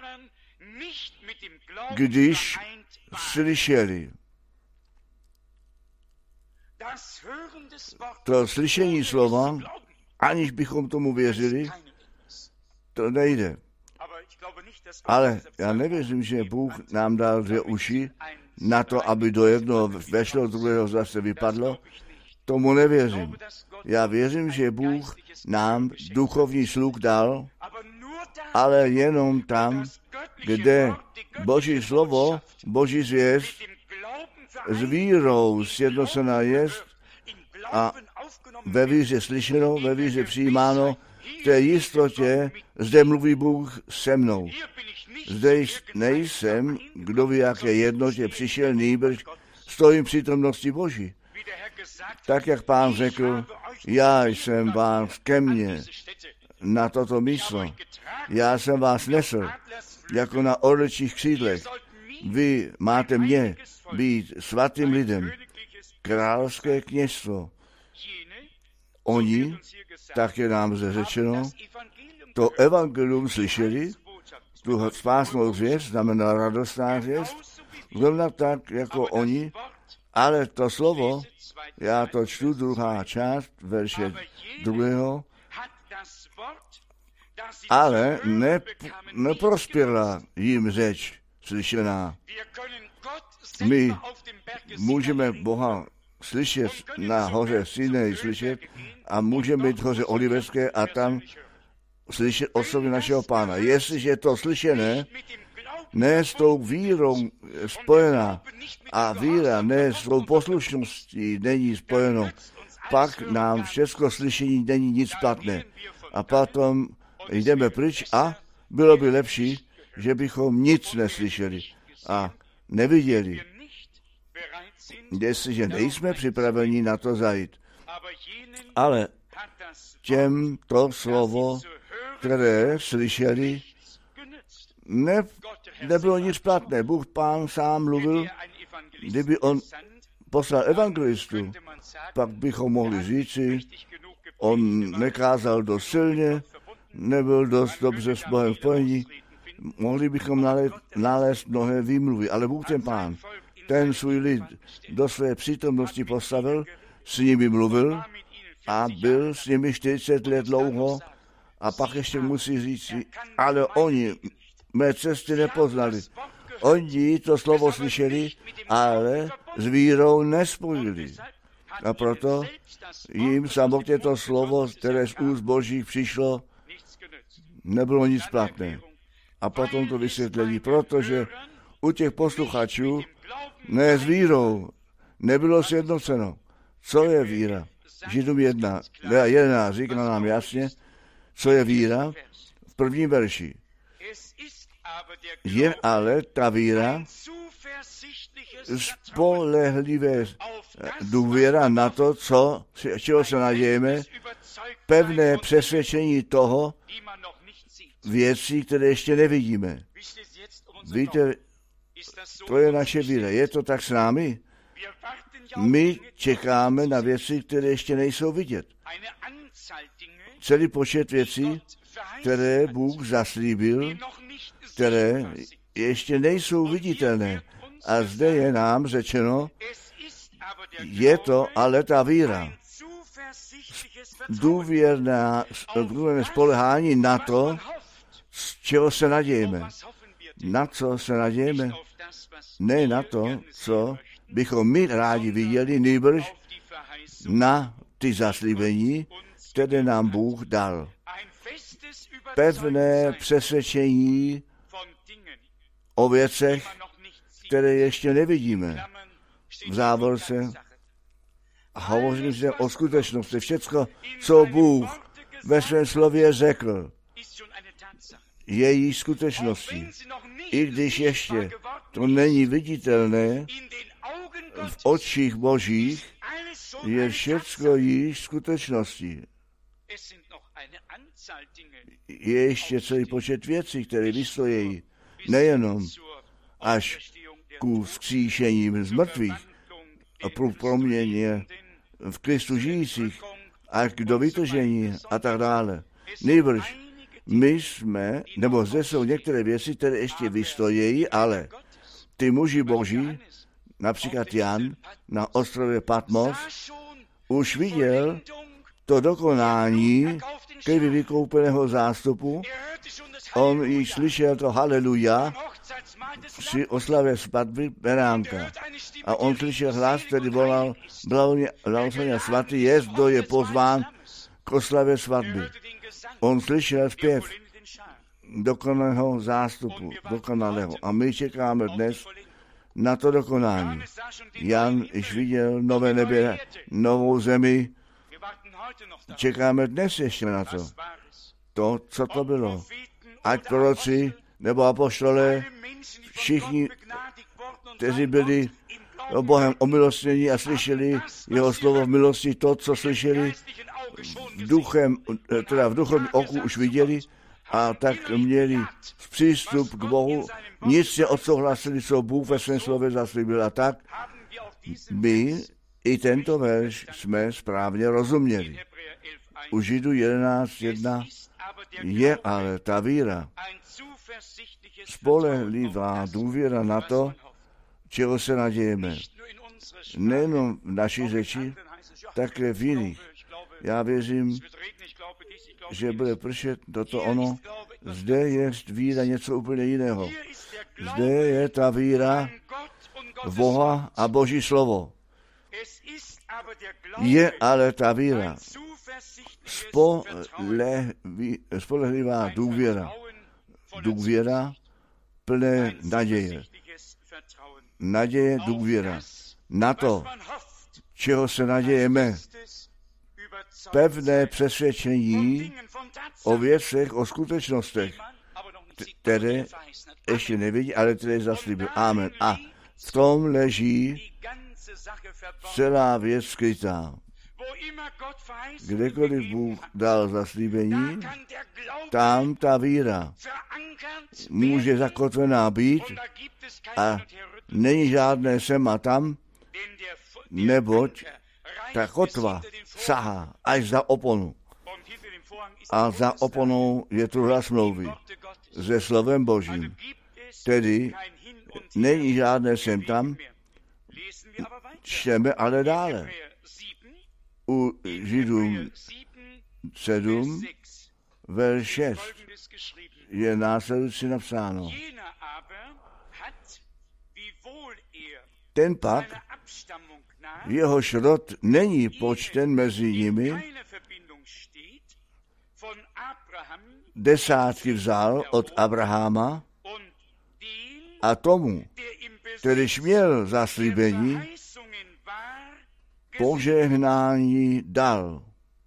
když slyšeli. To slyšení slova, aniž bychom tomu věřili, to nejde. Ale já nevěřím, že Bůh nám dal dvě uši na to, aby do jednoho vešlo, do druhého zase vypadlo. Tomu nevěřím. Já věřím, že Bůh nám duchovní sluch dal, ale jenom tam, kde Boží slovo, Boží zvěst s vírou sjednocená jest a ve víře slyšeno, ve víře přijímáno, v té jistotě zde mluví Bůh se mnou. Zde nejsem, kdo ví, jaké jednotě přišel, nýbrž stojím v přítomnosti Boží. Tak, jak Pán řekl, já jsem vás ke mně na toto místo. Já jsem vás nesl, jako na orličích křídlech. Vy máte mě být svatým lidem, královské kněžstvo. Oni, tak je nám zde řečeno, to evangelium slyšeli, tu spásnou zvěst, znamená radostná zvěst, zrovna tak, jako oni, Ale to slovo, já to čtu, druhá část, verše druhého, ale ne, neprospěla jim řeč slyšená. My můžeme Boha slyšet na hoře Sinej slyšet a můžeme jít hoře Oliveské a tam slyšet osobně našeho Pána. Jestliže je to slyšené, ne s tou vírou spojená a víra ne s tou poslušností není spojeno, pak nám všechno slyšení není nic platné. A potom jdeme pryč a bylo by lepší, že bychom nic neslyšeli a neviděli, jestliže nejsme připraveni na to zajít. Ale těm to slovo, které slyšeli, ne, nebylo nic platné. Bůh Pán sám mluvil, kdyby on poslal evangelistu, pak bychom mohli říci, on nekázal dost silně, nebyl dost dobře s Bohem spojení, mohli bychom nalézt, nalézt mnohé výmluvy, ale Bůh ten Pán, ten svůj lid do své přítomnosti postavil, s nimi mluvil a byl s nimi čtyřicet let dlouho a pak ještě musí říct, ale oni mé cesty nepoznali. Oni to slovo slyšeli, ale s vírou nespojili. A proto jim samotně to slovo, které z úst Božích přišlo, nebylo nic platné. A potom to vysvětlení, protože u těch posluchačů ne s vírou nebylo sjednoceno. Co je víra? Židům jedna, jedenáct říká nám jasně, co je víra v prvním verši. Je ale ta víra spolehlivé důvěra na to, co, čeho se nadějeme, pevné přesvědčení toho, věcí, které ještě nevidíme. Víte, to je naše víra. Je to tak s námi? My čekáme na věci, které ještě nejsou vidět. Celý počet věcí, které Bůh zaslíbil, které ještě nejsou viditelné. A zde je nám řečeno, je to ale ta víra. Důvěrné spolehání na to, z čeho se nadějeme. Na co se nadějeme? Ne na to, co bychom my rádi viděli, nýbrž na ty zaslíbení, které nám Bůh dal. Pevné přesvědčení o věcech, které ještě nevidíme. V závorce hovořím zde o skutečnosti. Všecko, co Bůh ve svém slově řekl, je jí skutečností. I když ještě to není viditelné, v očích Božích je všecko již skutečností. Je ještě celý počet věcí, které vystojí nejenom až ku vzkříšení z mrtvých a pro proměně v Kristu žijících až do vytržení a tak dále. Nejbrž my jsme, nebo zde jsou některé věci, které ještě vystojí, ale ty muži Boží, například Jan na ostrově Patmos, už viděl to dokonání krví vykoupeného zástupu. On již slyšel to haleluja při oslavě svatby beránka. A on slyšel hlas, který volal blahoslavený svatý jest, kdo je pozván k oslavě svatby. On slyšel zpěv dokonalého zástupu, dokonalého. A my čekáme dnes na to dokonání. Jan již viděl nové nebe, novou zemi. Čekáme dnes ještě na to. To, co to bylo. Ať proroci nebo apoštolé, všichni, kteří byli Bohem omilostnění a slyšeli jeho slovo v milosti, to, co slyšeli, v duchem, teda v duchovním oku už viděli a tak měli přístup k Bohu. Nic se odsouhlasili, co Bůh ve svém slově zaslíbil. A tak my i tento verš jsme správně rozuměli. U Židů jedenáct jedna je ale ta víra, spolehlivá důvěra na to, čeho se nadějeme. nejenom v naší řeči, také v jiných. Já věřím, že bude pršet toto ono. Zde je víra něco úplně jiného. Zde je ta víra v Boha a Boží slovo. Je ale ta víra spolehlivá důvěra. Důvěra plné naděje. Naděje, důvěra. Na to, čeho se nadějeme. Pevné přesvědčení o věcech, o skutečnostech, které ještě nevidí, ale které zaslíbil. Amen. A v tom leží celá věc skrytá. Kdekoliv Bůh dal zaslíbení, tam ta víra může zakotvená být a není žádné sem a tam, neboť ta kotva sahá až za oponu. A za oponou je truhla smlouvy se slovem Božím. Tedy není žádné sem tam, čteme ale dále. U Židům sedm, verš šest je následující napsáno. Ten pak, jehož rod není počten mezi nimi, desátky vzal od Abrahama a tomu, kterýž měl zaslíbení, požehnání dal.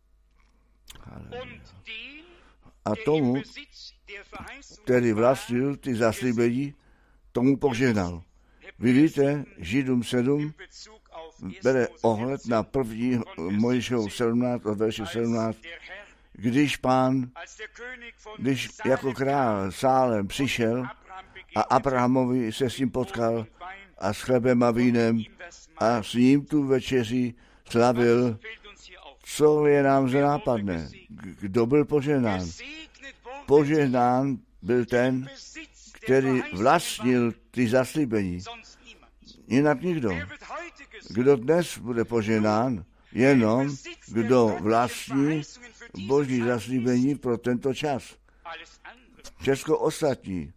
A tomu, který vlastnil ty zaslíbení, tomu požehnal. Vy víte, Židům sedm bere ohled na první Mojžíšovu sedmnáct od verše sedmnáct, když pán, když jako král Sálem přišel a Abrahamovi se s ním potkal a s chlebem a vínem a s ním tu večeři slavil, co je nám zde nápadné. Kdo byl požehnán? Požehnán byl ten, který vlastnil ty zaslíbení. Jinak nikdo. Kdo dnes bude požehnán? Jenom kdo vlastní Boží zaslíbení pro tento čas. Všechno ostatní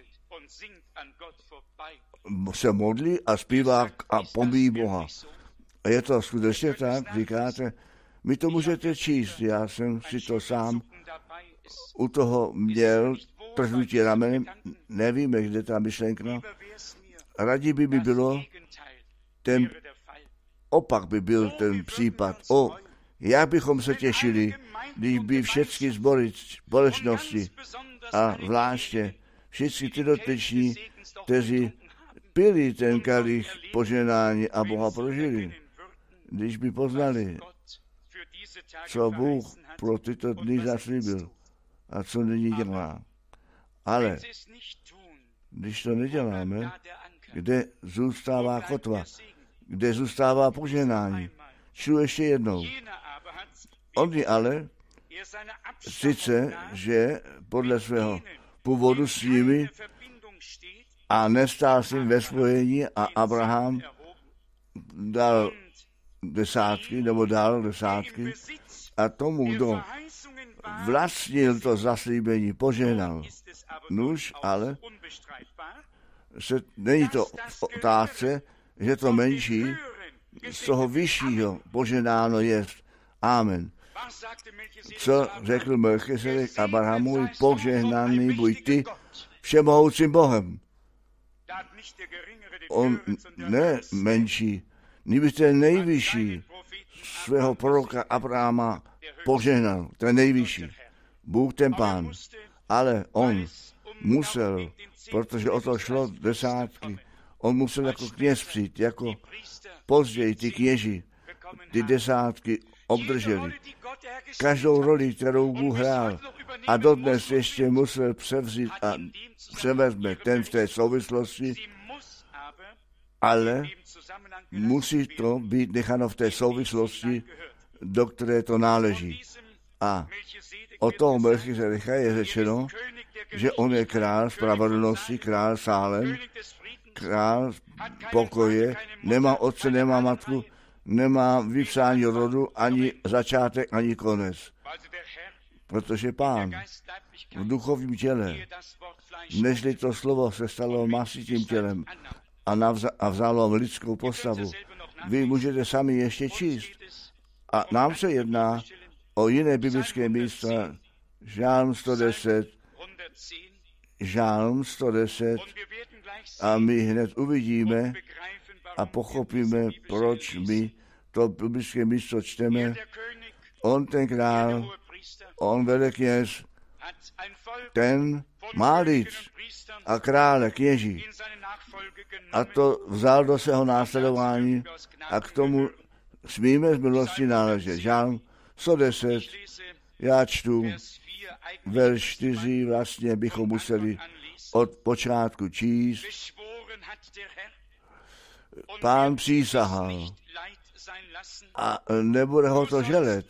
se modlí a zpívá a pomíjí Boha. A je to skutečně tak, říkáte, my to můžete číst, já jsem si to sám u toho měl trhnutí ramenem, nevíme, kde ta myšlenka. Radí by mi bylo, ten opak by byl ten případ. O, jak bychom se těšili, když by všechny sbory společnosti a zvláště všichni ty dotyční, kteří pili ten kalich poženání a Boha prožili, když by poznali, co Bůh pro tyto dny zaslíbil a co nyní dělá. Ale když to neděláme, kde zůstává kotva, kde zůstává poženání. Čtu ještě jednou. Oni ale, sice, že podle svého původu s nimi a nestál s ním ve spojení a Abraham dal desátky, nebo dal desátky a tomu, kdo vlastnil to zaslíbení, požehnal. Nuž, ale se, není to v otázce, že to menší z toho vyššího poženáno je. Amen. Co řekl Melchizedek Abrahamovi, požehnaný buď ty všemohoucím Bohem. On ne menší, nýbrž ten nejvyšší svého proroka Abrahama požehnal, ten nejvyšší. Bůh ten Pán. Ale on musel, protože o to šlo desátky, on musel jako kněz přijít, jako později ty kněži, ty desátky obdrželi. Každou roli, kterou Bůh hrál a dodnes ještě musel převzít a převezme ten v té souvislosti, ale musí to být necháno v té souvislosti, do které to náleží. A o toho Melchizedecha je řečeno, že on je král spravedlnosti, král Sálem, král pokoje, nemá otce, nemá matku, nemá vypsání rodu, ani začátek, ani konec. Protože Pán v duchovním těle, nežli to slovo se stalo masitým tělem a, navza, a vzalo lidskou postavu, vy můžete sami ještě číst. A nám se jedná o jiné biblické místa, Žálm sto deset, Žálm sto deset, a my hned uvidíme a pochopíme, proč my to biblické místo čteme. On, ten král, on velekněz, ten má lid a krále, kněží. A to vzal do svého následování a k tomu smíme z milosti náležet. Žálm sto deset, já čtu, verš čtyři vlastně bychom museli od počátku číst. Pán přísahal a nebude ho to želet.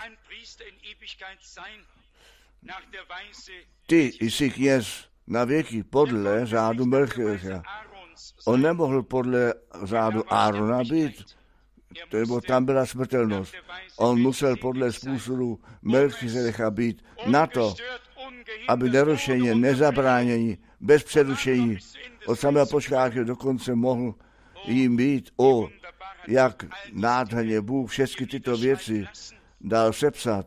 Ty jsi kněz na věky podle řádu Melchisedeka. On nemohl podle řádu Árona být, nebo tam byla smrtelnost. On musel podle způsobu Melchisedeka být na to, aby nerušeně, nezabránění, bez přerušení od samého počátku dokonce mohl jim být. O, jak nádherně Bůh všechny tyto věci dal sepsat.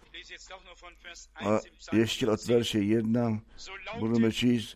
A ještě od verše jedna budeme číst.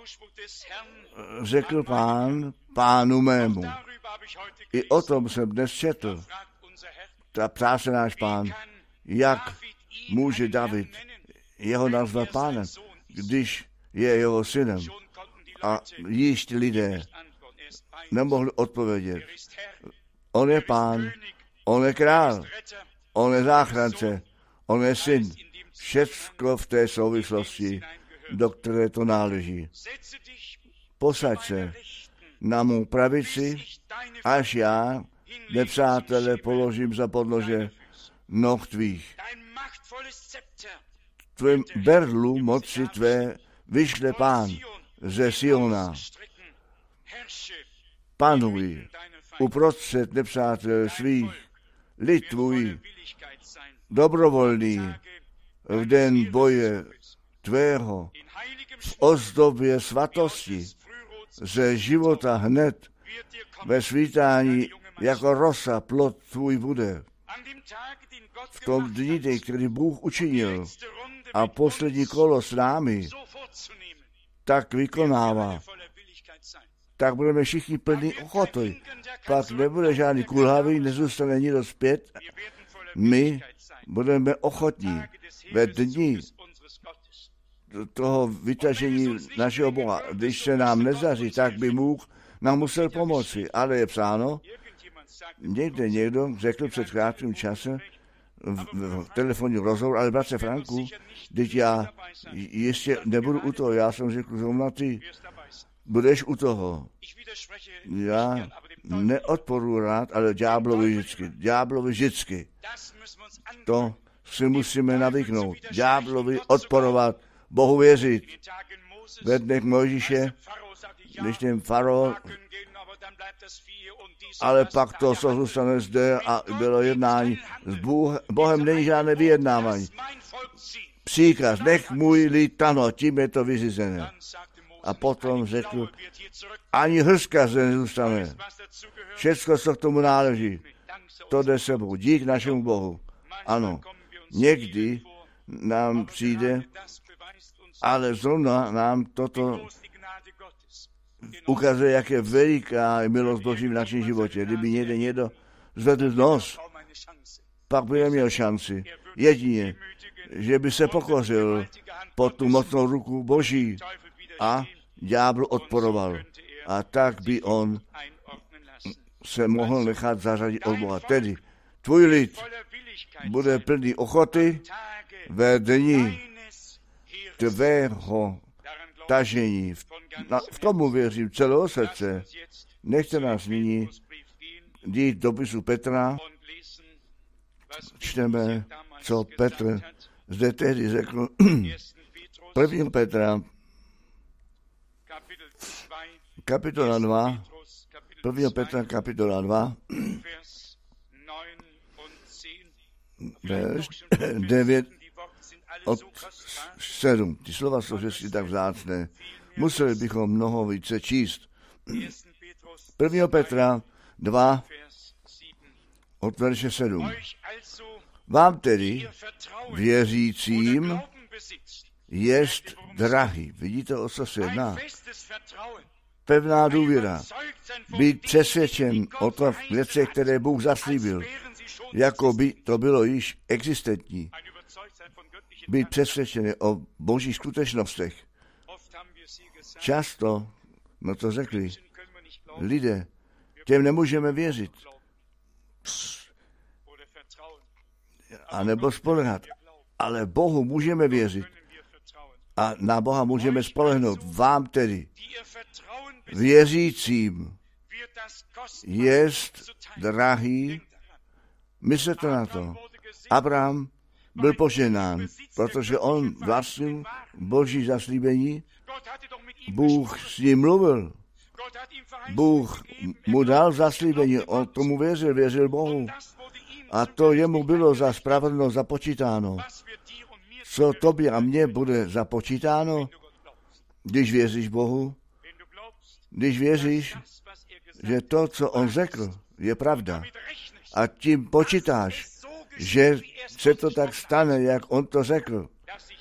Řekl Pán Pánu mému. I o tom jsem dnes četl. Ta ptá se náš Pán, jak může David jeho nazvat pánem, když je jeho synem. A již ti lidé nemohli odpovědět. On je Pán, on je král, on je záchrance, on je syn. Všecko v té souvislosti, do které to náleží. Posaď se na mou pravici, až já, nepřátele, položím za podnože noh tvých. Tvém berlu moci tvé vyšle Pán ze Siona. Panuj uprostřed nepřátel svých, lid tvůj, dobrovolný, v den boje tvého, v ozdobě svatosti, ze života hned, ve svítání jako rosa plod tvůj bude. V tom dni, který Bůh učinil a poslední kolo s námi, tak vykonává. Tak budeme všichni plní ochoty. Pak nebude žádný kulhavý, nezůstane nikdo zpět. My budeme ochotní ve dni toho vytažení našeho Boha. Když se nám nezaří, tak by Bůh nám musel pomoci. Ale je psáno, někde někdo řekl před krátkým časem v, v telefonním rozhovoru, ale bratře Franku, teď já ještě nebudu u toho, já jsem řekl zrovna ty, budeš u toho. Já neodporuji rád, ale ďáblovi vždycky, ďáblovi vždycky. To si musíme navyknout. Ďáblovi odporovat, Bohu věřit. Ve dnech Mojžíše, když ten faraon, ale pak to, co zůstane zde a bylo jednání. S Bůh, Bohem není žádné vyjednávání. Příkaz, nech můj lid tano, tím je to vyřízené. A potom řekl, ani hrska se nezůstane. Všecko, co k tomu náleží, to jde sebou. Dík našemu Bohu. Ano, někdy nám přijde, ale zrovna nám toto ukazuje, jak je veliká milost Boží v našem životě. Kdyby někde někdo zvedl nos, pak by neměl šanci. Jedině, že by se pokořil pod tu mocnou ruku Boží a ďábel odporoval. A tak by on se mohl nechat zařadit od Boha. Tedy tvůj lid bude plný ochoty ve dni tvého tažení. V, na, v tomu věřím celého srdce. Nechte nás nyní jít do dopisu Petra. Čteme, co Petr zde tehdy řekl. První Petra, kapitola dva, první Petra kapitola dva, verš devět od sedm. Ty slova jsou vždycky tak vzácné. Museli bychom mnoho více číst. první Petra dva od verše sedm. Vám tedy, věřícím, jest drahý. Vidíte, o co se jedná? Pevná důvěra. Být přesvědčen o tom věcech, které Bůh zaslíbil, jako by to bylo již existentní. Být přesvědčen o božích skutečnostech. Často, no to řekli, lidé, těm nemůžeme věřit. A nebo spolehat. Ale Bohu můžeme věřit. A na Boha můžeme spolehnout. Vám tedy, věřícím, jest drahý. Myslete na to. Abraham byl poženán, protože on vlastnil boží zaslíbení. Bůh s ním mluvil. Bůh mu dal zaslíbení, on tomu věřil, věřil Bohu. A to jemu bylo za spravedlnost započítáno. Co tobě a mně bude započítáno, když věříš Bohu? Když věříš, že to, co on řekl, je pravda. A tím počítáš, že se to tak stane, jak on to řekl.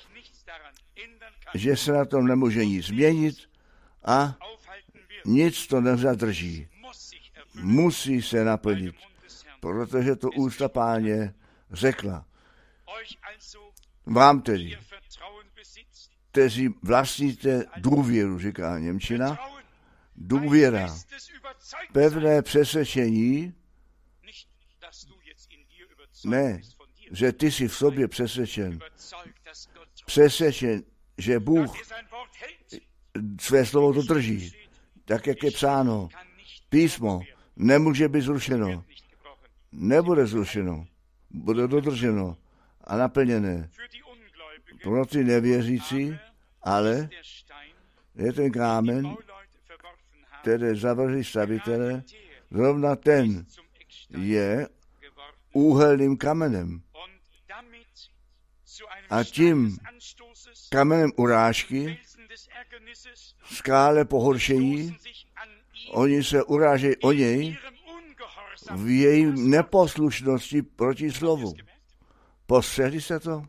Že se na tom nemůže nic změnit a nic to nezadrží. Musí se naplnit, protože to ústa Páně řekla. Vám tedy, kteří vlastníte důvěru, říká němčina, důvěra, pevné přesvědčení, ne, že ty jsi v sobě přesvědčen, přesvědčen, že Bůh své slovo dodrží, tak jak je psáno. Písmo nemůže být zrušeno, nebude zrušeno, bude dodrženo a naplněné. Pro ty nevěřící, ale je ten kámen, který zavrží stavitele, zrovna ten je úhelným kamenem. A tím kamenem urážky, skále pohoršení, oni se urážejí o něj v jejím neposlušnosti proti slovu. Postřehli jste to?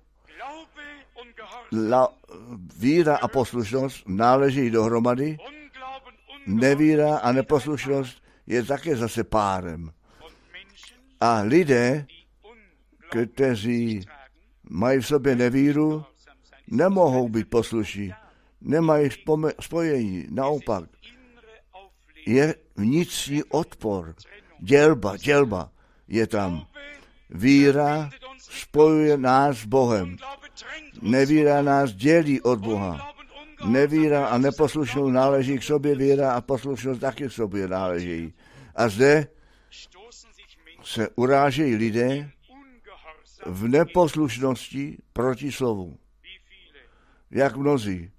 La, víra a poslušnost náleží dohromady. Nevíra a neposlušnost je také zase párem. A lidé, kteří mají v sobě nevíru, nemohou být poslušní. Nemají spojení. Naopak, je vnitřní odpor. Dělba, dělba je tam. Víra spojuje nás s Bohem. Nevíra nás dělí od Boha. Nevíra a neposlušnost náleží k sobě, víra a poslušnost taky k sobě náleží. A zde se urážejí lidé v neposlušnosti proti slovu. Jak mnozí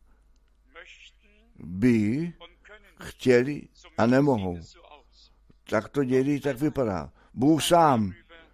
by chtěli a nemohou. Tak to dělí, tak vypadá. Bůh sám,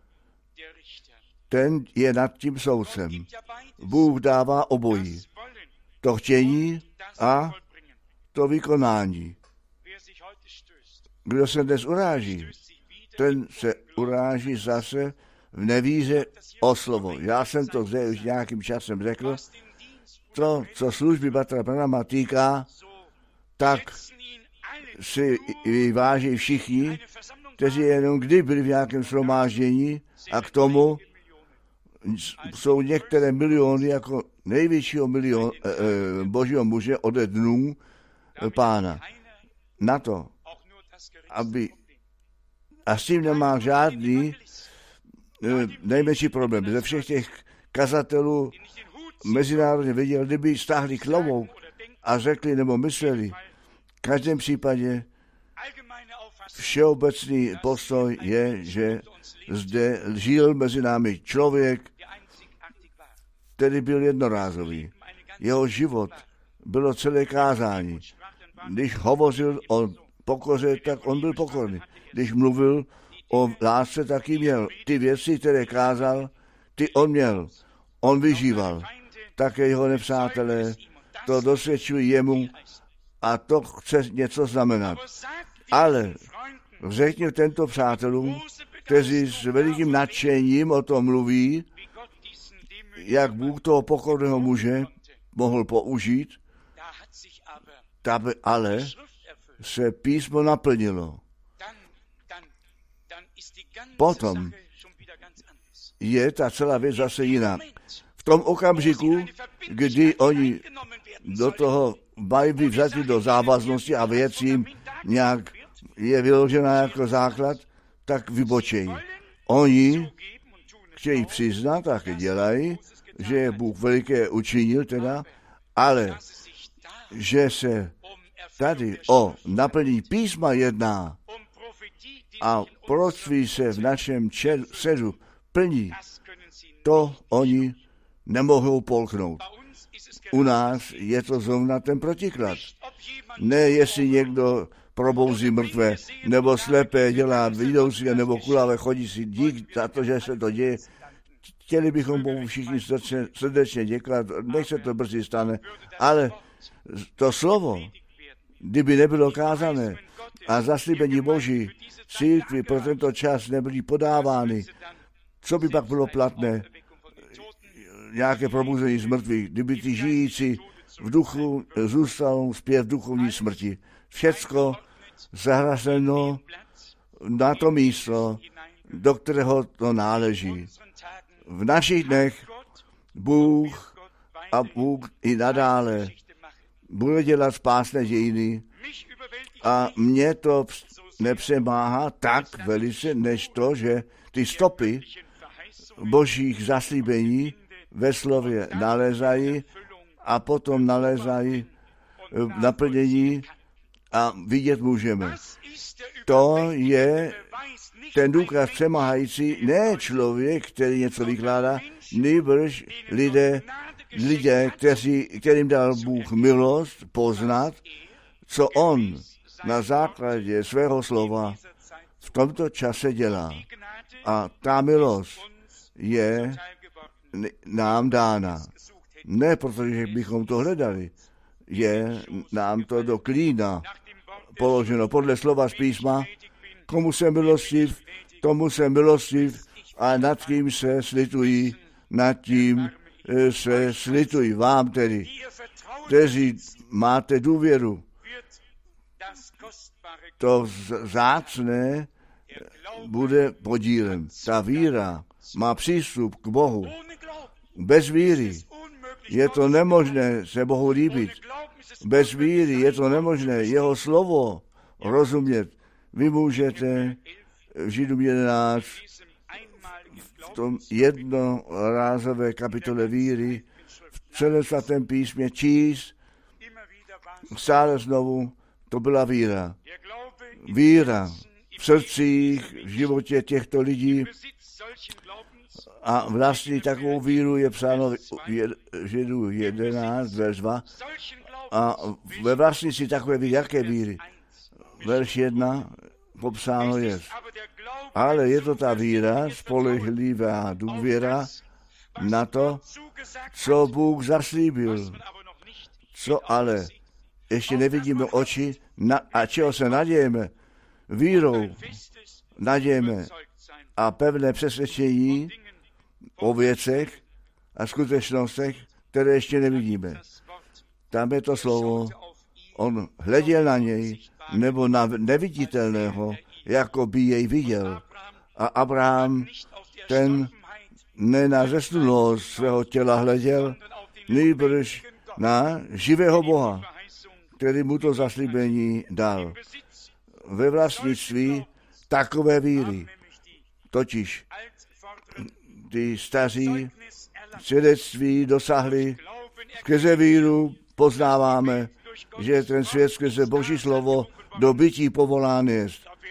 ten je nad tím soudcem. Bůh dává obojí. To chtění a to vykonání. Kdo se dnes uráží, ten se uráží zase v nevíře o slovo. Já jsem to zde už nějakým časem řekl. To, co služby bratra Branhama týká, tak si váží všichni, kteří jenom kdy byli v nějakém shromáždění a k tomu jsou některé miliony jako největšího milion, eh, božího muže ode dnů Pána. Na to, aby a s tím nemá žádný eh, nejmenší problém. Ze všech těch kazatelů mezinárodně viděl, kdyby stáhli klobouk a řekli nebo mysleli, v každém případě všeobecný postoj je, že zde žil mezi námi člověk, který byl jednorázový. Jeho život bylo celé kázání. Když hovořil o pokoře, tak on byl pokorný. Když mluvil o lásce, tak ji měl. Ty věci, které kázal, ty on měl. On vyžíval. Také jeho nepřátelé to dosvědčují jemu a to chce něco znamenat. Ale řekni tento přátelům, kteří s velikým nadšením o tom mluví, jak Bůh toho pokorného muže mohl použít, ale se písmo naplnilo. Potom je ta celá věc zase jiná. V tom okamžiku, kdy oni do toho mají být vzati do závaznosti a věc jim nějak je vyložena jako základ, tak vybočejí. Oni chtějí přiznat, tak dělají, že Bůh veliké učinil teda, ale že se tady o naplnění písma jedná a proroctví se v našem sedu plní, to oni nemohou polknout. U nás je to zrovna ten protiklad. Ne, jestli někdo probouzí mrtvé, nebo slepé dělá vidoucí, nebo kulavé chodí si dík za to, že se to děje. Chtěli bychom Bohu všichni srdečně, srdečně děkovat, nech se to brzy stane, ale to slovo, kdyby nebylo kázané a zaslíbení Boží církvi pro tento čas nebyly podávány, co by pak bylo platné? Nějaké probuzení z mrtvých, kdyby ty žijící v duchu zůstal zpět v duchovní smrti. Všecko zahraseno na to místo, do kterého to náleží. V našich dnech Bůh a Bůh i nadále bude dělat spásné dějiny a mě to nepřemáhá tak velice, než to, že ty stopy božích zaslíbení ve slově nalézají a potom nalézají naplnění a vidět můžeme. To je ten důkaz přemáhající, ne člověk, který něco vykládá, nýbrž lidé, lidé, kteří, kterým dal Bůh milost poznat, co on na základě svého slova v tomto čase dělá. A ta milost je nám dána. Ne protože bychom to hledali, je nám to do klína položeno podle slova z písma. Komu jsem milostiv, tomu jsem milostiv a nad tím se slitují, nad tím se slitují. Vám tedy, kteří máte důvěru, to vzácné bude podílem. Ta víra má přístup k Bohu. Bez víry je to nemožné se Bohu líbit. Bez víry je to nemožné jeho slovo rozumět. Vy můžete v Židům jedenáct v tom jednorázové kapitole víry v celém svatém písmě číst stále znovu, to byla víra. Víra v srdcích, v životě těchto lidí a vlastně takovou víru je psáno v Židů jedenáct, verš dva a ve vlastnici takové víry, jaké víry? Verš jedna popsáno je. Ale je to ta víra, spolehlivá důvěra na to, co Bůh zaslíbil. Co ale ještě nevidíme oči na, a čeho se nadějeme? Vírou nadějeme a pevné přesvědčení o věcech a skutečnostech, které ještě nevidíme. Tam je to slovo, on hleděl na něj, nebo na neviditelného, jako by jej viděl. A Abraham, ten ne na zesnulost svého těla hleděl, nýbrž na živého Boha, který mu to zaslíbení dal. Ve vlastnictví takové víry. Totiž ty staří svědectví dosahli, skrze víru poznáváme, že ten svět skrze Boží slovo do bytí povolán je.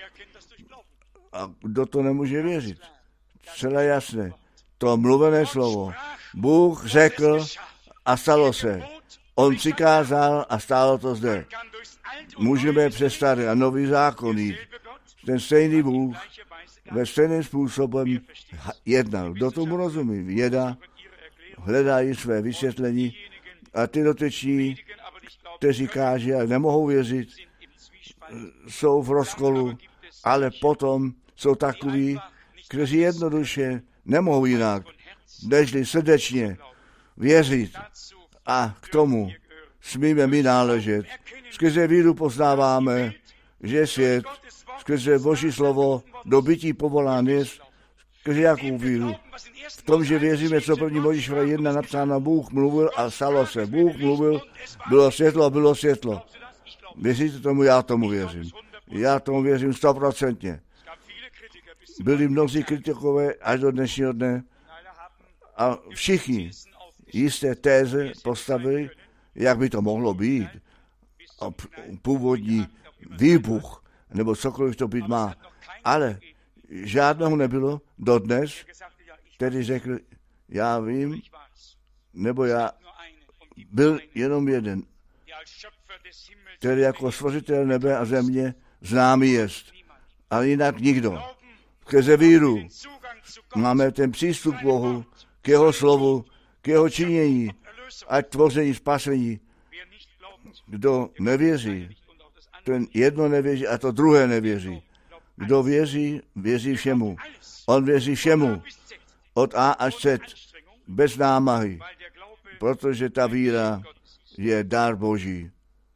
A kdo to nemůže věřit? Celé jasné. To mluvené slovo. Bůh řekl a stalo se. On přikázal a stálo to zde. můžeme přes starý a nový zákon jít. Ten stejný Bůh ve stejným způsobem jednal. Kdo tomu rozumí? Věda, hledají své vysvětlení a ty dotyční, kteří káží, ale nemohou věřit, jsou v rozkolu, ale potom jsou takoví, kteří jednoduše nemohou jinak, nežli srdečně věřit. A k tomu smíme my náležet. Skrze víru poznáváme, že svět skrze Boží slovo do bytí povolán je, skrze jakou víru? V tom, že věříme, co první Mojžíšova jedna napsáno, Bůh mluvil a stalo se. Bůh mluvil, bylo světlo a bylo světlo. Věříte tomu? Já tomu věřím. Já tomu věřím stoprocentně. Byli mnozí kritikové až do dnešního dne a všichni jisté téze postavili, jak by to mohlo být. A původní výbuch, nebo cokoliv to být má. Ale žádného nebylo dodnes, který řekl, já vím, nebo já byl jenom jeden, který jako stvořitel nebe a země známý jest. Ale jinak nikdo. Skrze víru máme ten přístup k Bohu, k jeho slovu, k jeho činění a k tvoření spasení. Kdo nevěří, ten jedno nevěří a to druhé nevěří. Kdo věří, věří všemu. On věří všemu. Od A až Z. Bez námahy. Protože ta víra je dar Boží.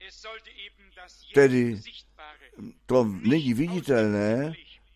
Tedy to není viditelné,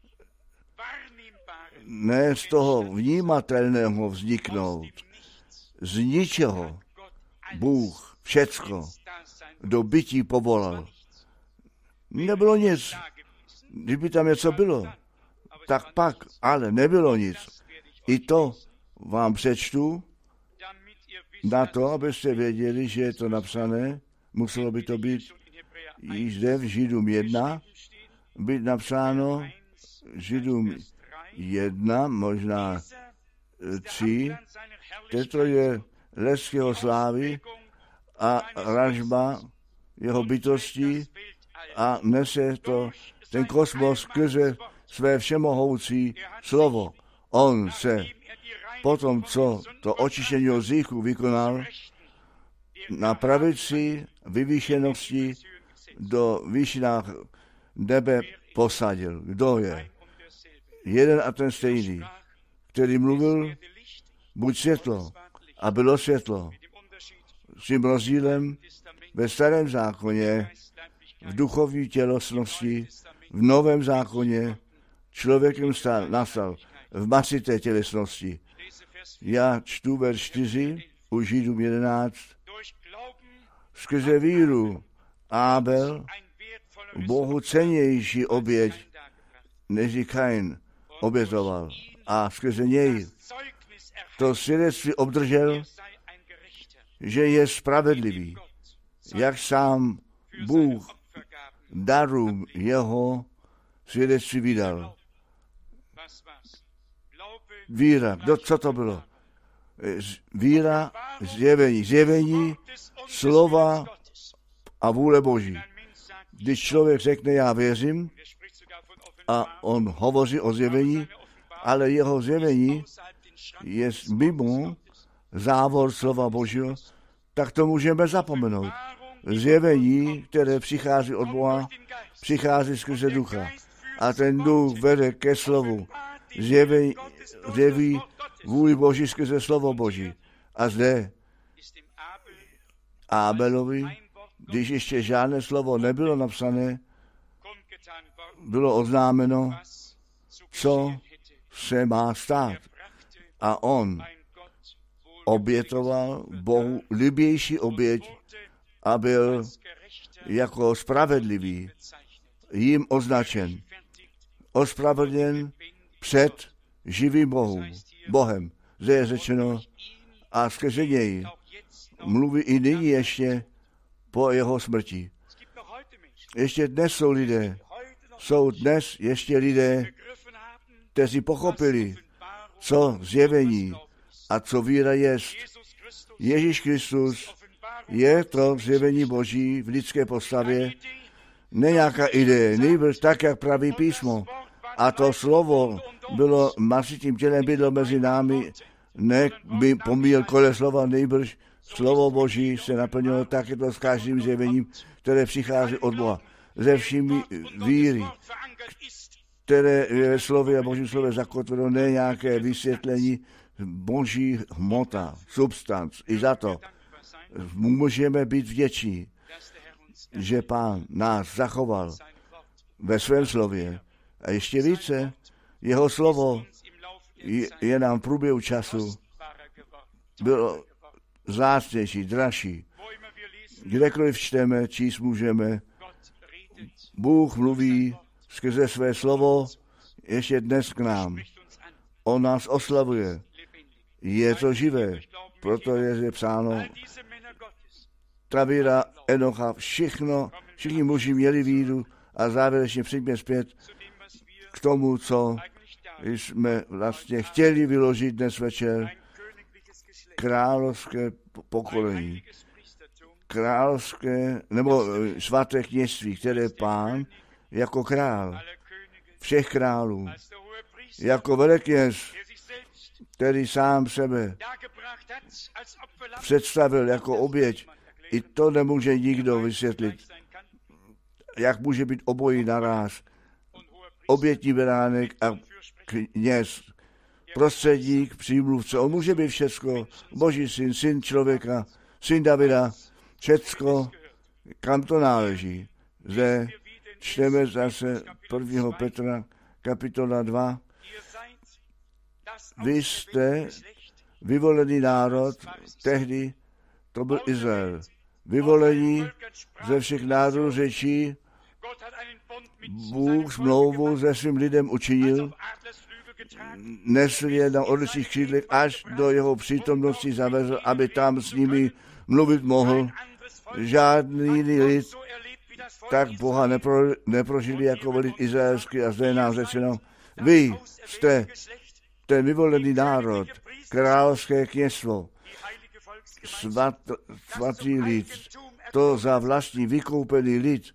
ne z toho vnímatelného vzniknout. Z ničeho Bůh všecko do bytí povolal. Nebylo nic. Kdyby tam něco bylo, tak pak, ale nebylo nic. I to vám přečtu na to, abyste věděli, že je to napsané, muselo by to být již zde v Židům jedna, být napsáno Židům jedna, možná tři, to je lesk jeho slávy a ražba jeho bytosti a nese to ten kosmos skrze své všemohoucí slovo. On se potom, co to očištění od hříchu vykonal, na pravici vyvýšenosti do výšinách nebe posadil. Kdo je? Jeden a ten stejný, který mluvil, buď světlo, a bylo světlo. S tím rozdílem ve starém zákoně, v duchovní tělesnosti, v novém zákoně člověkem stal, nastal v masité tělesnosti. Já čtu verš čtyři u Židům jedenáct. Skrze víru Abel Bohu cennější oběť, než Kain obětoval. A skrze něj to svědectví obdržel, že je spravedlivý, jak sám Bůh darům jeho svědectví vydal. Víra, kdo, co to bylo? Víra, zjevení, zjevení slova a vůle Boží. Když člověk řekne, já věřím, a on hovoří o zjevení, ale jeho zjevení je mimo závor slova Božího, tak to můžeme zapomenout. Zjevení, které přichází od Boha, přichází skrze ducha. A ten duch vede ke slovu. Zjeví, zjeví vůli Boží skrze slovo Boží. A zde Abelovi, když ještě žádné slovo nebylo napsané, bylo oznámeno, co se má stát. A on obětoval Bohu libější oběť a byl jako spravedlivý jim označen. Ospravedlněn před živým Bohu, Bohem. Zde je řečeno, a skrze něj mluví i nyní ještě po jeho smrti. Ještě dnes jsou lidé, jsou dnes ještě lidé, kteří pochopili, co zjevení a co víra jest. Ježíš Kristus je to zjevení Boží v lidské postavě ne nějaká ideje, nejbrž tak, jak praví písmo. A to slovo bylo masitým tělem, bydlo mezi námi, ne by pomíjel kole slova, nejbrž slovo Boží se naplnilo, tak je to s každým zjevením, které přichází od Boha. Ze všemi víry, které je ve slově a Božím slově zakotveno, ne nějaké vysvětlení, Boží hmota, substanc. I za to můžeme být vděční, že Pán nás zachoval ve svém slově. A ještě více, jeho slovo je, je nám v průběhu času bylo vzácnější, dražší. Kdekoliv čteme, číst můžeme, Bůh mluví skrze své slovo ještě dnes k nám. On nás oslavuje. Je to živé, proto je psáno, ta víra Enocha, všechno, všichni muži měli víru a závěrečně přijďme zpět k tomu, co jsme vlastně chtěli vyložit dnes večer, královské pokolení, královské, nebo svaté kněžství, které Pán jako král všech králů, jako velekněz, který sám sebe představil jako oběť, i to nemůže nikdo vysvětlit. Jak může být obojí naráz? Obětní beránek a kněz, prostředník, přímluvce. On může být všecko. Boží syn, syn člověka, syn Davida, všecko, kam to náleží. Zde čteme zase prvního Petra, kapitola dva. Vy jste vyvolený národ, tehdy to byl Izrael. Vyvolení ze všech národů řečí, Bůh smlouvu se svým lidem učinil, nesl je na orličích křídlech, až do jeho přítomnosti zavezl, aby tam s nimi mluvit mohl. Žádný jiný lid tak Boha nepro, neprožili jako lid izraelský a zde je nám řečeno, vy jste ten vyvolený národ, královské kněžstvo, svat, svatý lid, to za vlastní vykoupený lid.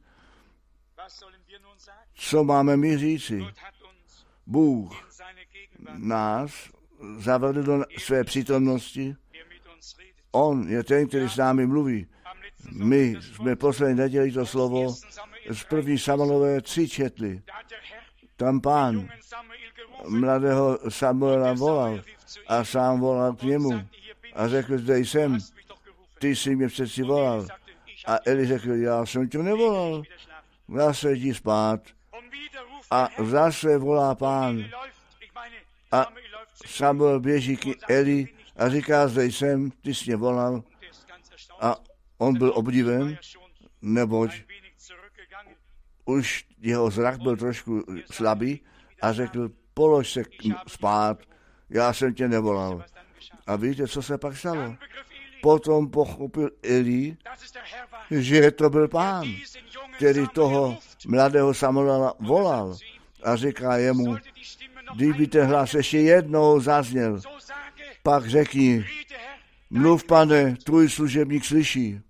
Co máme my říci? Bůh nás zavedl do své přítomnosti. On je ten, který s námi mluví. My jsme poslední neděli to slovo z první Samuelové tři četli. Tam Pán mladého Samuela volal a sám volal k němu a řekl, zde jsem, ty jsi mě přeci volal. A Eli řekl, já jsem tě nevolal, zase jdi spát. A zase volá Pán. A Samuel běží k Eli a říká, zde jsem, ty jsi mě volal. A on byl obdiven, neboť už jeho zrak byl trošku slabý a řekl, polož se spát, já jsem tě nevolal. A víte, co se pak stalo? Potom pochopil Eli, že to byl Pán, který toho mladého Samuela volal a říká jemu, kdyby ten hlas ještě jednou zazněl, pak řekni, mluv, Pane, tvůj služebník slyší.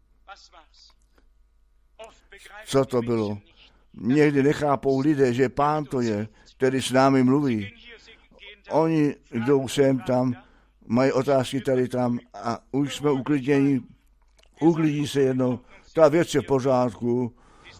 Co to bylo? Někdy nechápou lidé, že Pán to je, který s námi mluví. Oni jdou sem tam, mají otázky tady tam a už jsme uklidněni, uklidní se jednou, ta věc je v pořádku,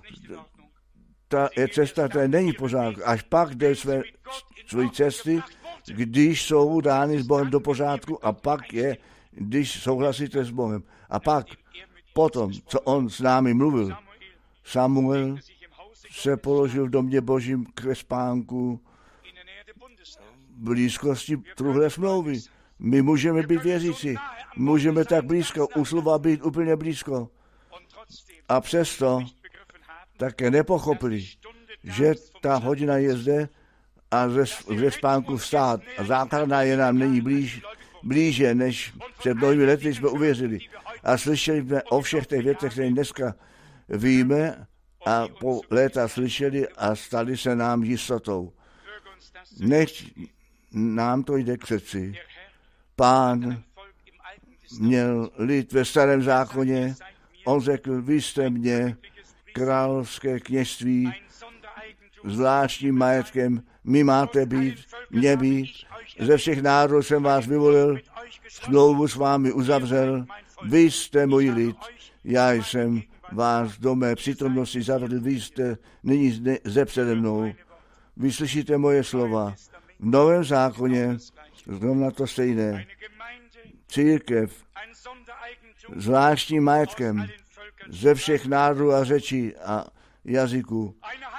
ta je cesta, ta není v pořádku. Až pak jde své, své cesty, když jsou dány s Bohem do pořádku a pak je, když souhlasíte s Bohem. A pak, potom, co on s námi mluvil, Samuel se položil v domě Božím k spánku v blízkosti truhle smlouvy. My můžeme být věřící, můžeme tak blízko, u slova být úplně blízko. A přesto také nepochopili, že ta hodina je zde a ze, ze spánku vstát. A záchrana je nám není blíž, blíže, než před mnohými lety jsme uvěřili. A slyšeli jsme o všech těch věcech, které dneska víme a po léta slyšeli a stali se nám jistotou. Nech nám to jde k srdci. Pán měl lid ve starém zákoně, on řekl, vy jste mě královské kněžství zvláštním majetkem. My máte být, mě být. Ze všech národů jsem vás vyvolil, smlouvu s vámi uzavřel. Vy jste můj lid, já jsem vás do mé přítomnosti zavedl, vy jste nyní zde přede mnou. Vy slyšíte moje slova. V Novém zákoně zrovna to stejné. Církev zvláštním majetkem ze všech národů a řečí a jazyků.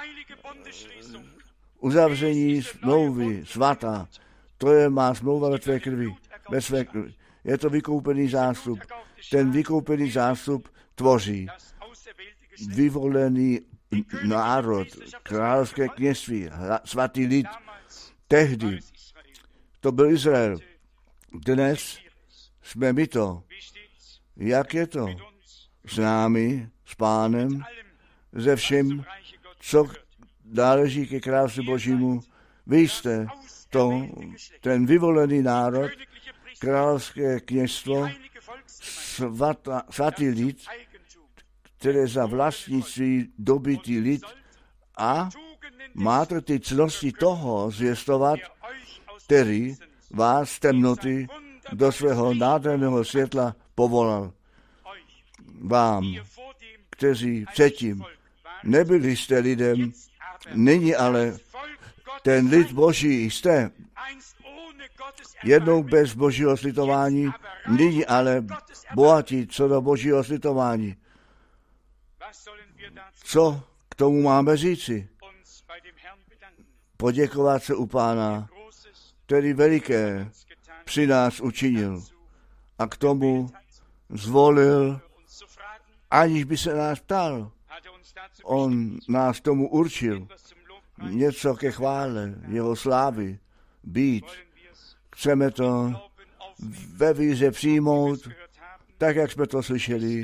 Uzavření smlouvy svatá, to je má smlouva ve tvé krvi, ve své krvi. Je to vykoupený zástup. Ten vykoupený zástup tvoří vyvolený národ, královské kněžství, svatý lid. Tehdy to byl Izrael. Dnes jsme my to. Jak je to s námi, s Pánem, ze všem, co náleží ke království Božímu? Vy jste to, ten vyvolený národ, královské kněžstvo, svata, svatý lid, které za vlastnictví dobytý lid a máte ty cnosti toho zvěstovat, který vás z temnoty do svého nádherného světla povolal. Vám, kteří předtím nebyli jste lidem, nyní ale ten lid Boží jste. Jednou bez Božího slitování, nyní ale bohatí co do Božího slitování. Co k tomu máme říci? Poděkovat se u Pána, který veliké při nás učinil a k tomu zvolil, aniž by se nás ptal. On nás tomu určil něco ke chvále, jeho slávy, být. Chceme to ve víře přijmout, tak, jak jsme to slyšeli,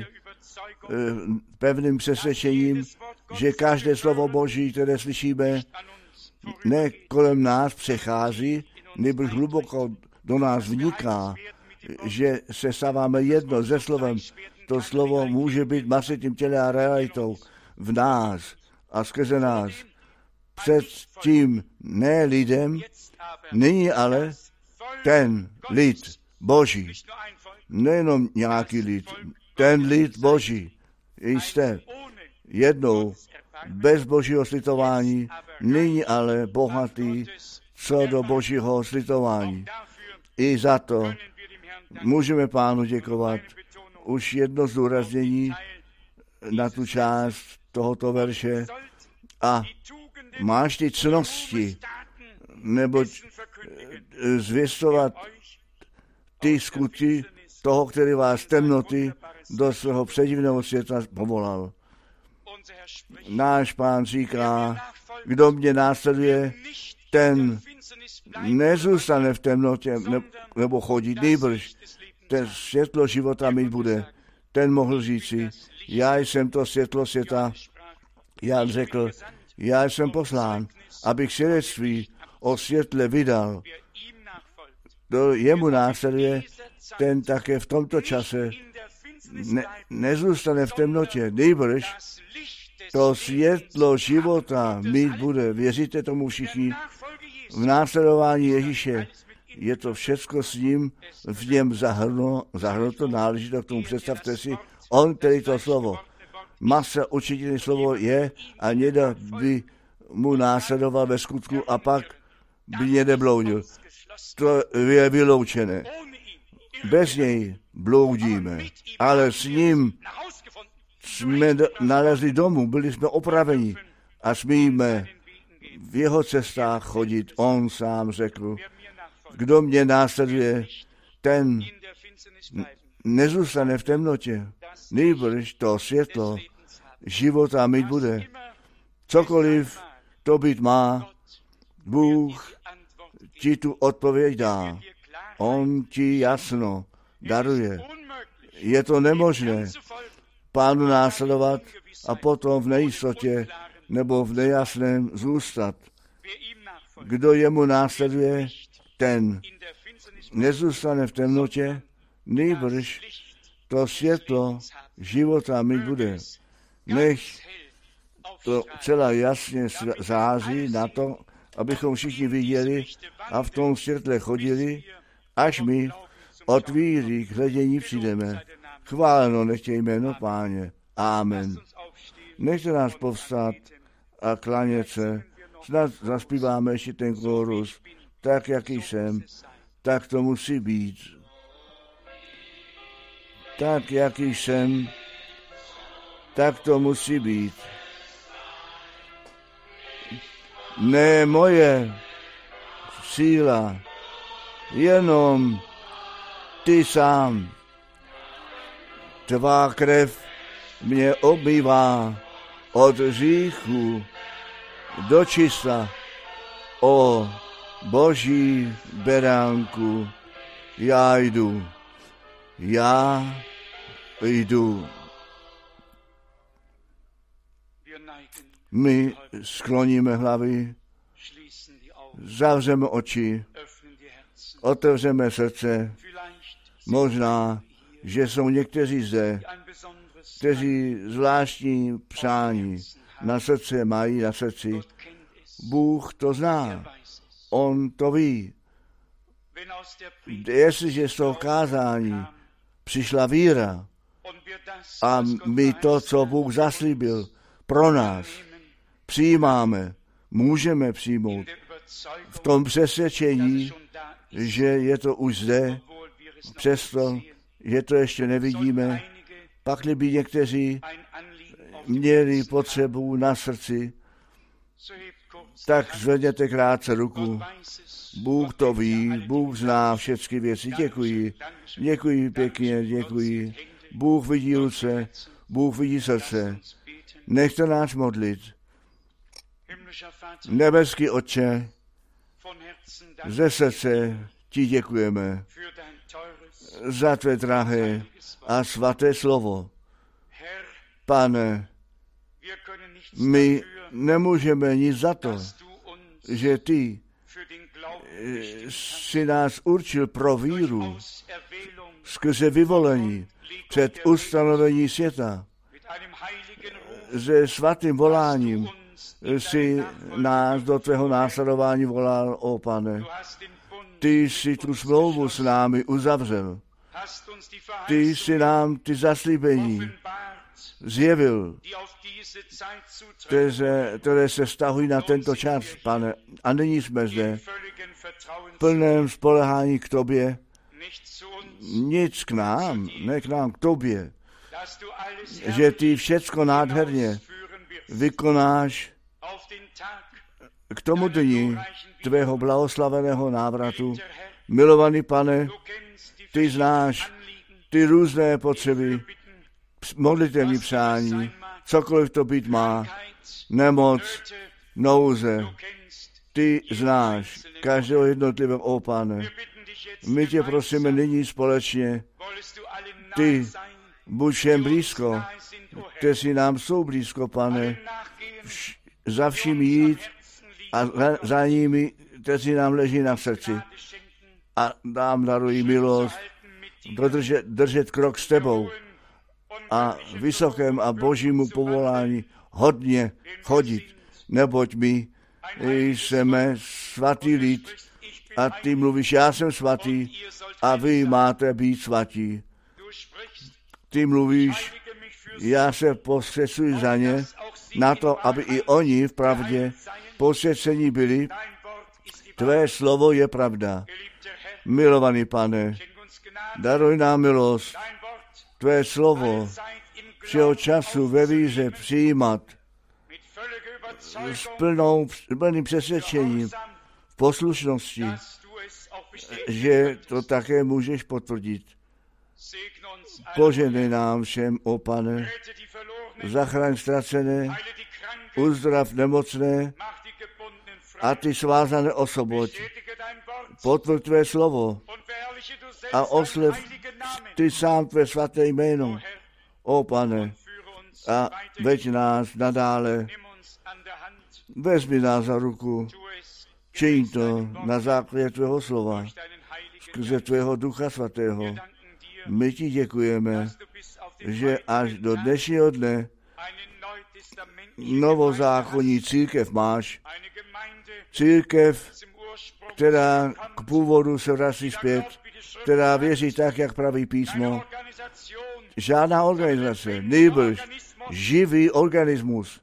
pevným přesvědčením, že každé slovo Boží, které slyšíme, ne kolem nás přechází, nebo hluboko do nás vniká, že se stáváme jedno se slovem. To slovo může být masitým těle a realitou v nás a skrze nás. Předtím ne lidem, nyní ale ten lid Boží. Nejenom nějaký lid, ten lid Boží. Jste jednou bez Božího slitování, nyní ale bohatý co do Božího slitování. I za to můžeme Pánu děkovat. Už jedno zdůraznění na tu část tohoto verše. A máš ty cnosti, neboť zvěstovat ty skutky toho, který vás z temnoty do svého předivného světa povolal. Náš Pán říká, kdo mě následuje, ten nezůstane v temnotě nebo chodí nýbrž, ten světlo života mít bude. Ten mohl říci, já jsem to světlo světa. Jan řekl, já jsem poslán, abych svědectví o světle vydal. Kdo jemu následuje, ten také v tomto čase ne, nezůstane v temnotě, nýbrž to světlo života mít bude. Věříte tomu všichni? V následování Ježíše je to všecko s ním, v něm zahrnuto, zahrnuto, náleží to k tomu. Představte si, on, který to slovo, masa učitelný slovo je a někdo by mu následoval ve skutku a pak by někde bloudil. To je vyloučené. Bez něj bloudíme, ale s ním jsme nalezli domů, byli jsme opraveni a smíme v jeho cestách chodit. On sám řekl, kdo mě následuje, ten nezůstane v temnotě, nýbrž to světlo života mít bude. Cokoliv to být má, Bůh ti tu odpověď dá. On ti jasno daruje. Je to nemožné Pánu následovat a potom v nejistotě nebo v nejasném zůstat. Kdo jemu následuje, ten nezůstane v temnotě, nýbrž to světlo života mít bude. Nech to celá jasně září na to, abychom všichni viděli a v tom světle chodili, až my od víry k hledění přijdeme. Chváleno nechtě jméno Páně. Amen. Nechte nás povstat a klanět se. Snad zaspíváme ještě ten chorus. Tak, jaký jsem, tak to musí být. Tak, jaký jsem, tak to musí být. Ne moje síla, jenom ty sám. Tvá krev mě obmývá od hříchu do čista. O Boží beránku, já jdu, já jdu. My skloníme hlavy, zavřeme oči, otevřeme srdce. Možná, že jsou někteří zde, kteří zvláštní přání na srdce mají, na srdci. Bůh to zná, on to ví. Jestliže z toho kázání přišla víra a my to, co Bůh zaslíbil pro nás, přijímáme, můžeme přijmout v tom přesvědčení, že je to už zde, přesto, že to ještě nevidíme, pakli by někteří měli potřebu na srdci, tak zvedněte krátce ruku. Bůh to ví, Bůh zná všechny věci. Děkuji, děkuji pěkně, děkuji. Bůh vidí ruce, Bůh vidí srdce. Nechte nás modlit. Nebeský Otče, ze srdce ti děkujeme za tvé drahé a svaté slovo. Pane, my nemůžeme nic za to, že ty si nás určil pro víru skrze vyvolení před ustanovení světa. Se svatým voláním si nás do tvého následování volal, o Pane. Ty jsi tu smlouvu s námi uzavřel. Ty jsi nám ty zaslíbení zjevil, které, které se vztahují na tento čas, Pane. A nyní jsme zde v plném spolehání k tobě. Nic k nám, ne k nám, k tobě. Že ty všecko nádherně vykonáš k tomu dni tvého blahoslaveného návratu. Milovaný Pane, ty znáš ty různé potřeby, modlitevní přání, cokoliv to být má, nemoc, nouze. Ty znáš každého jednotlivého, ó Pane. My tě prosíme nyní společně, ty buď všem blízko, kteří nám jsou blízko, Pane, vš- za vším jít a za, za nimi, kteří nám leží na srdci. A nám darují milost, dodržet, držet krok s tebou a vysokém a božímu povolání hodně chodit, neboť my jsme svatý lid a ty mluvíš, já jsem svatý a vy máte být svatí. Ty mluvíš, já se posvěcuji za ně, na to, aby i oni v pravdě posvěcení byli. Tvé slovo je pravda. Milovaný Pane, daruj nám milost, tvé slovo všeho času ve víře přijímat s plnou, plným přesvědčením, v poslušnosti, že to také můžeš potvrdit. Poženej nám všem, ó Pane, zachraň ztracené, uzdrav nemocné a ty svázané osoboď. Potvrď tvé slovo a oslev ty sám tvé svaté jméno, ó Pane, a veď nás nadále. Vezmi nás za ruku, čiň to na základě tvého slova, skrze tvého Ducha Svatého. My ti děkujeme, že až do dnešního dne novozákonní církev máš. Církev, která k původu se vrací zpět, která věří tak, jak praví písmo. Žádná organizace, nýbrž živý organismus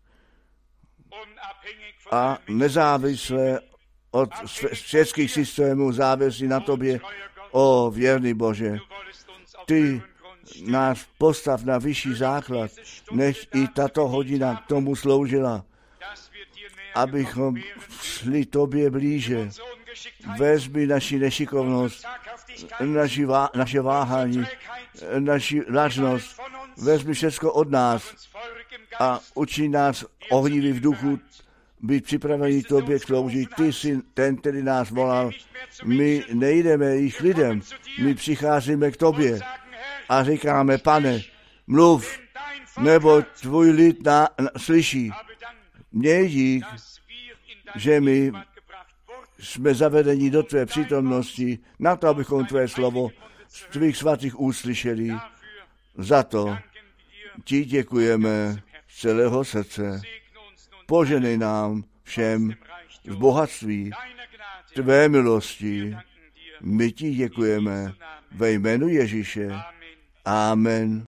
a nezávisle od světských systémů závisí na tobě, o věrný Bože. Ty nás postav na vyšší základ, než i tato hodina k tomu sloužila, abychom šli tobě blíže. Vezmi naši nešikovnost, naši vá, naše váhání, naši lažnost, vezmi všecko od nás a uči nás ohnivý v duchu, být připravení tobě sloužit. Ty jsi ten, který nás volal. My nejdeme jich lidem, my přicházíme k tobě a říkáme, Pane, mluv, nebo tvůj lid na, na, slyší. Měj dík, že my jsme zavedeni do tvé přítomnosti, na to, abychom tvé slovo z tvých svatých uslyšeli. Za to ti děkujeme z celého srdce. Poženej nám všem z bohatství tvé milosti. My ti děkujeme ve jménu Ježíše. Amen.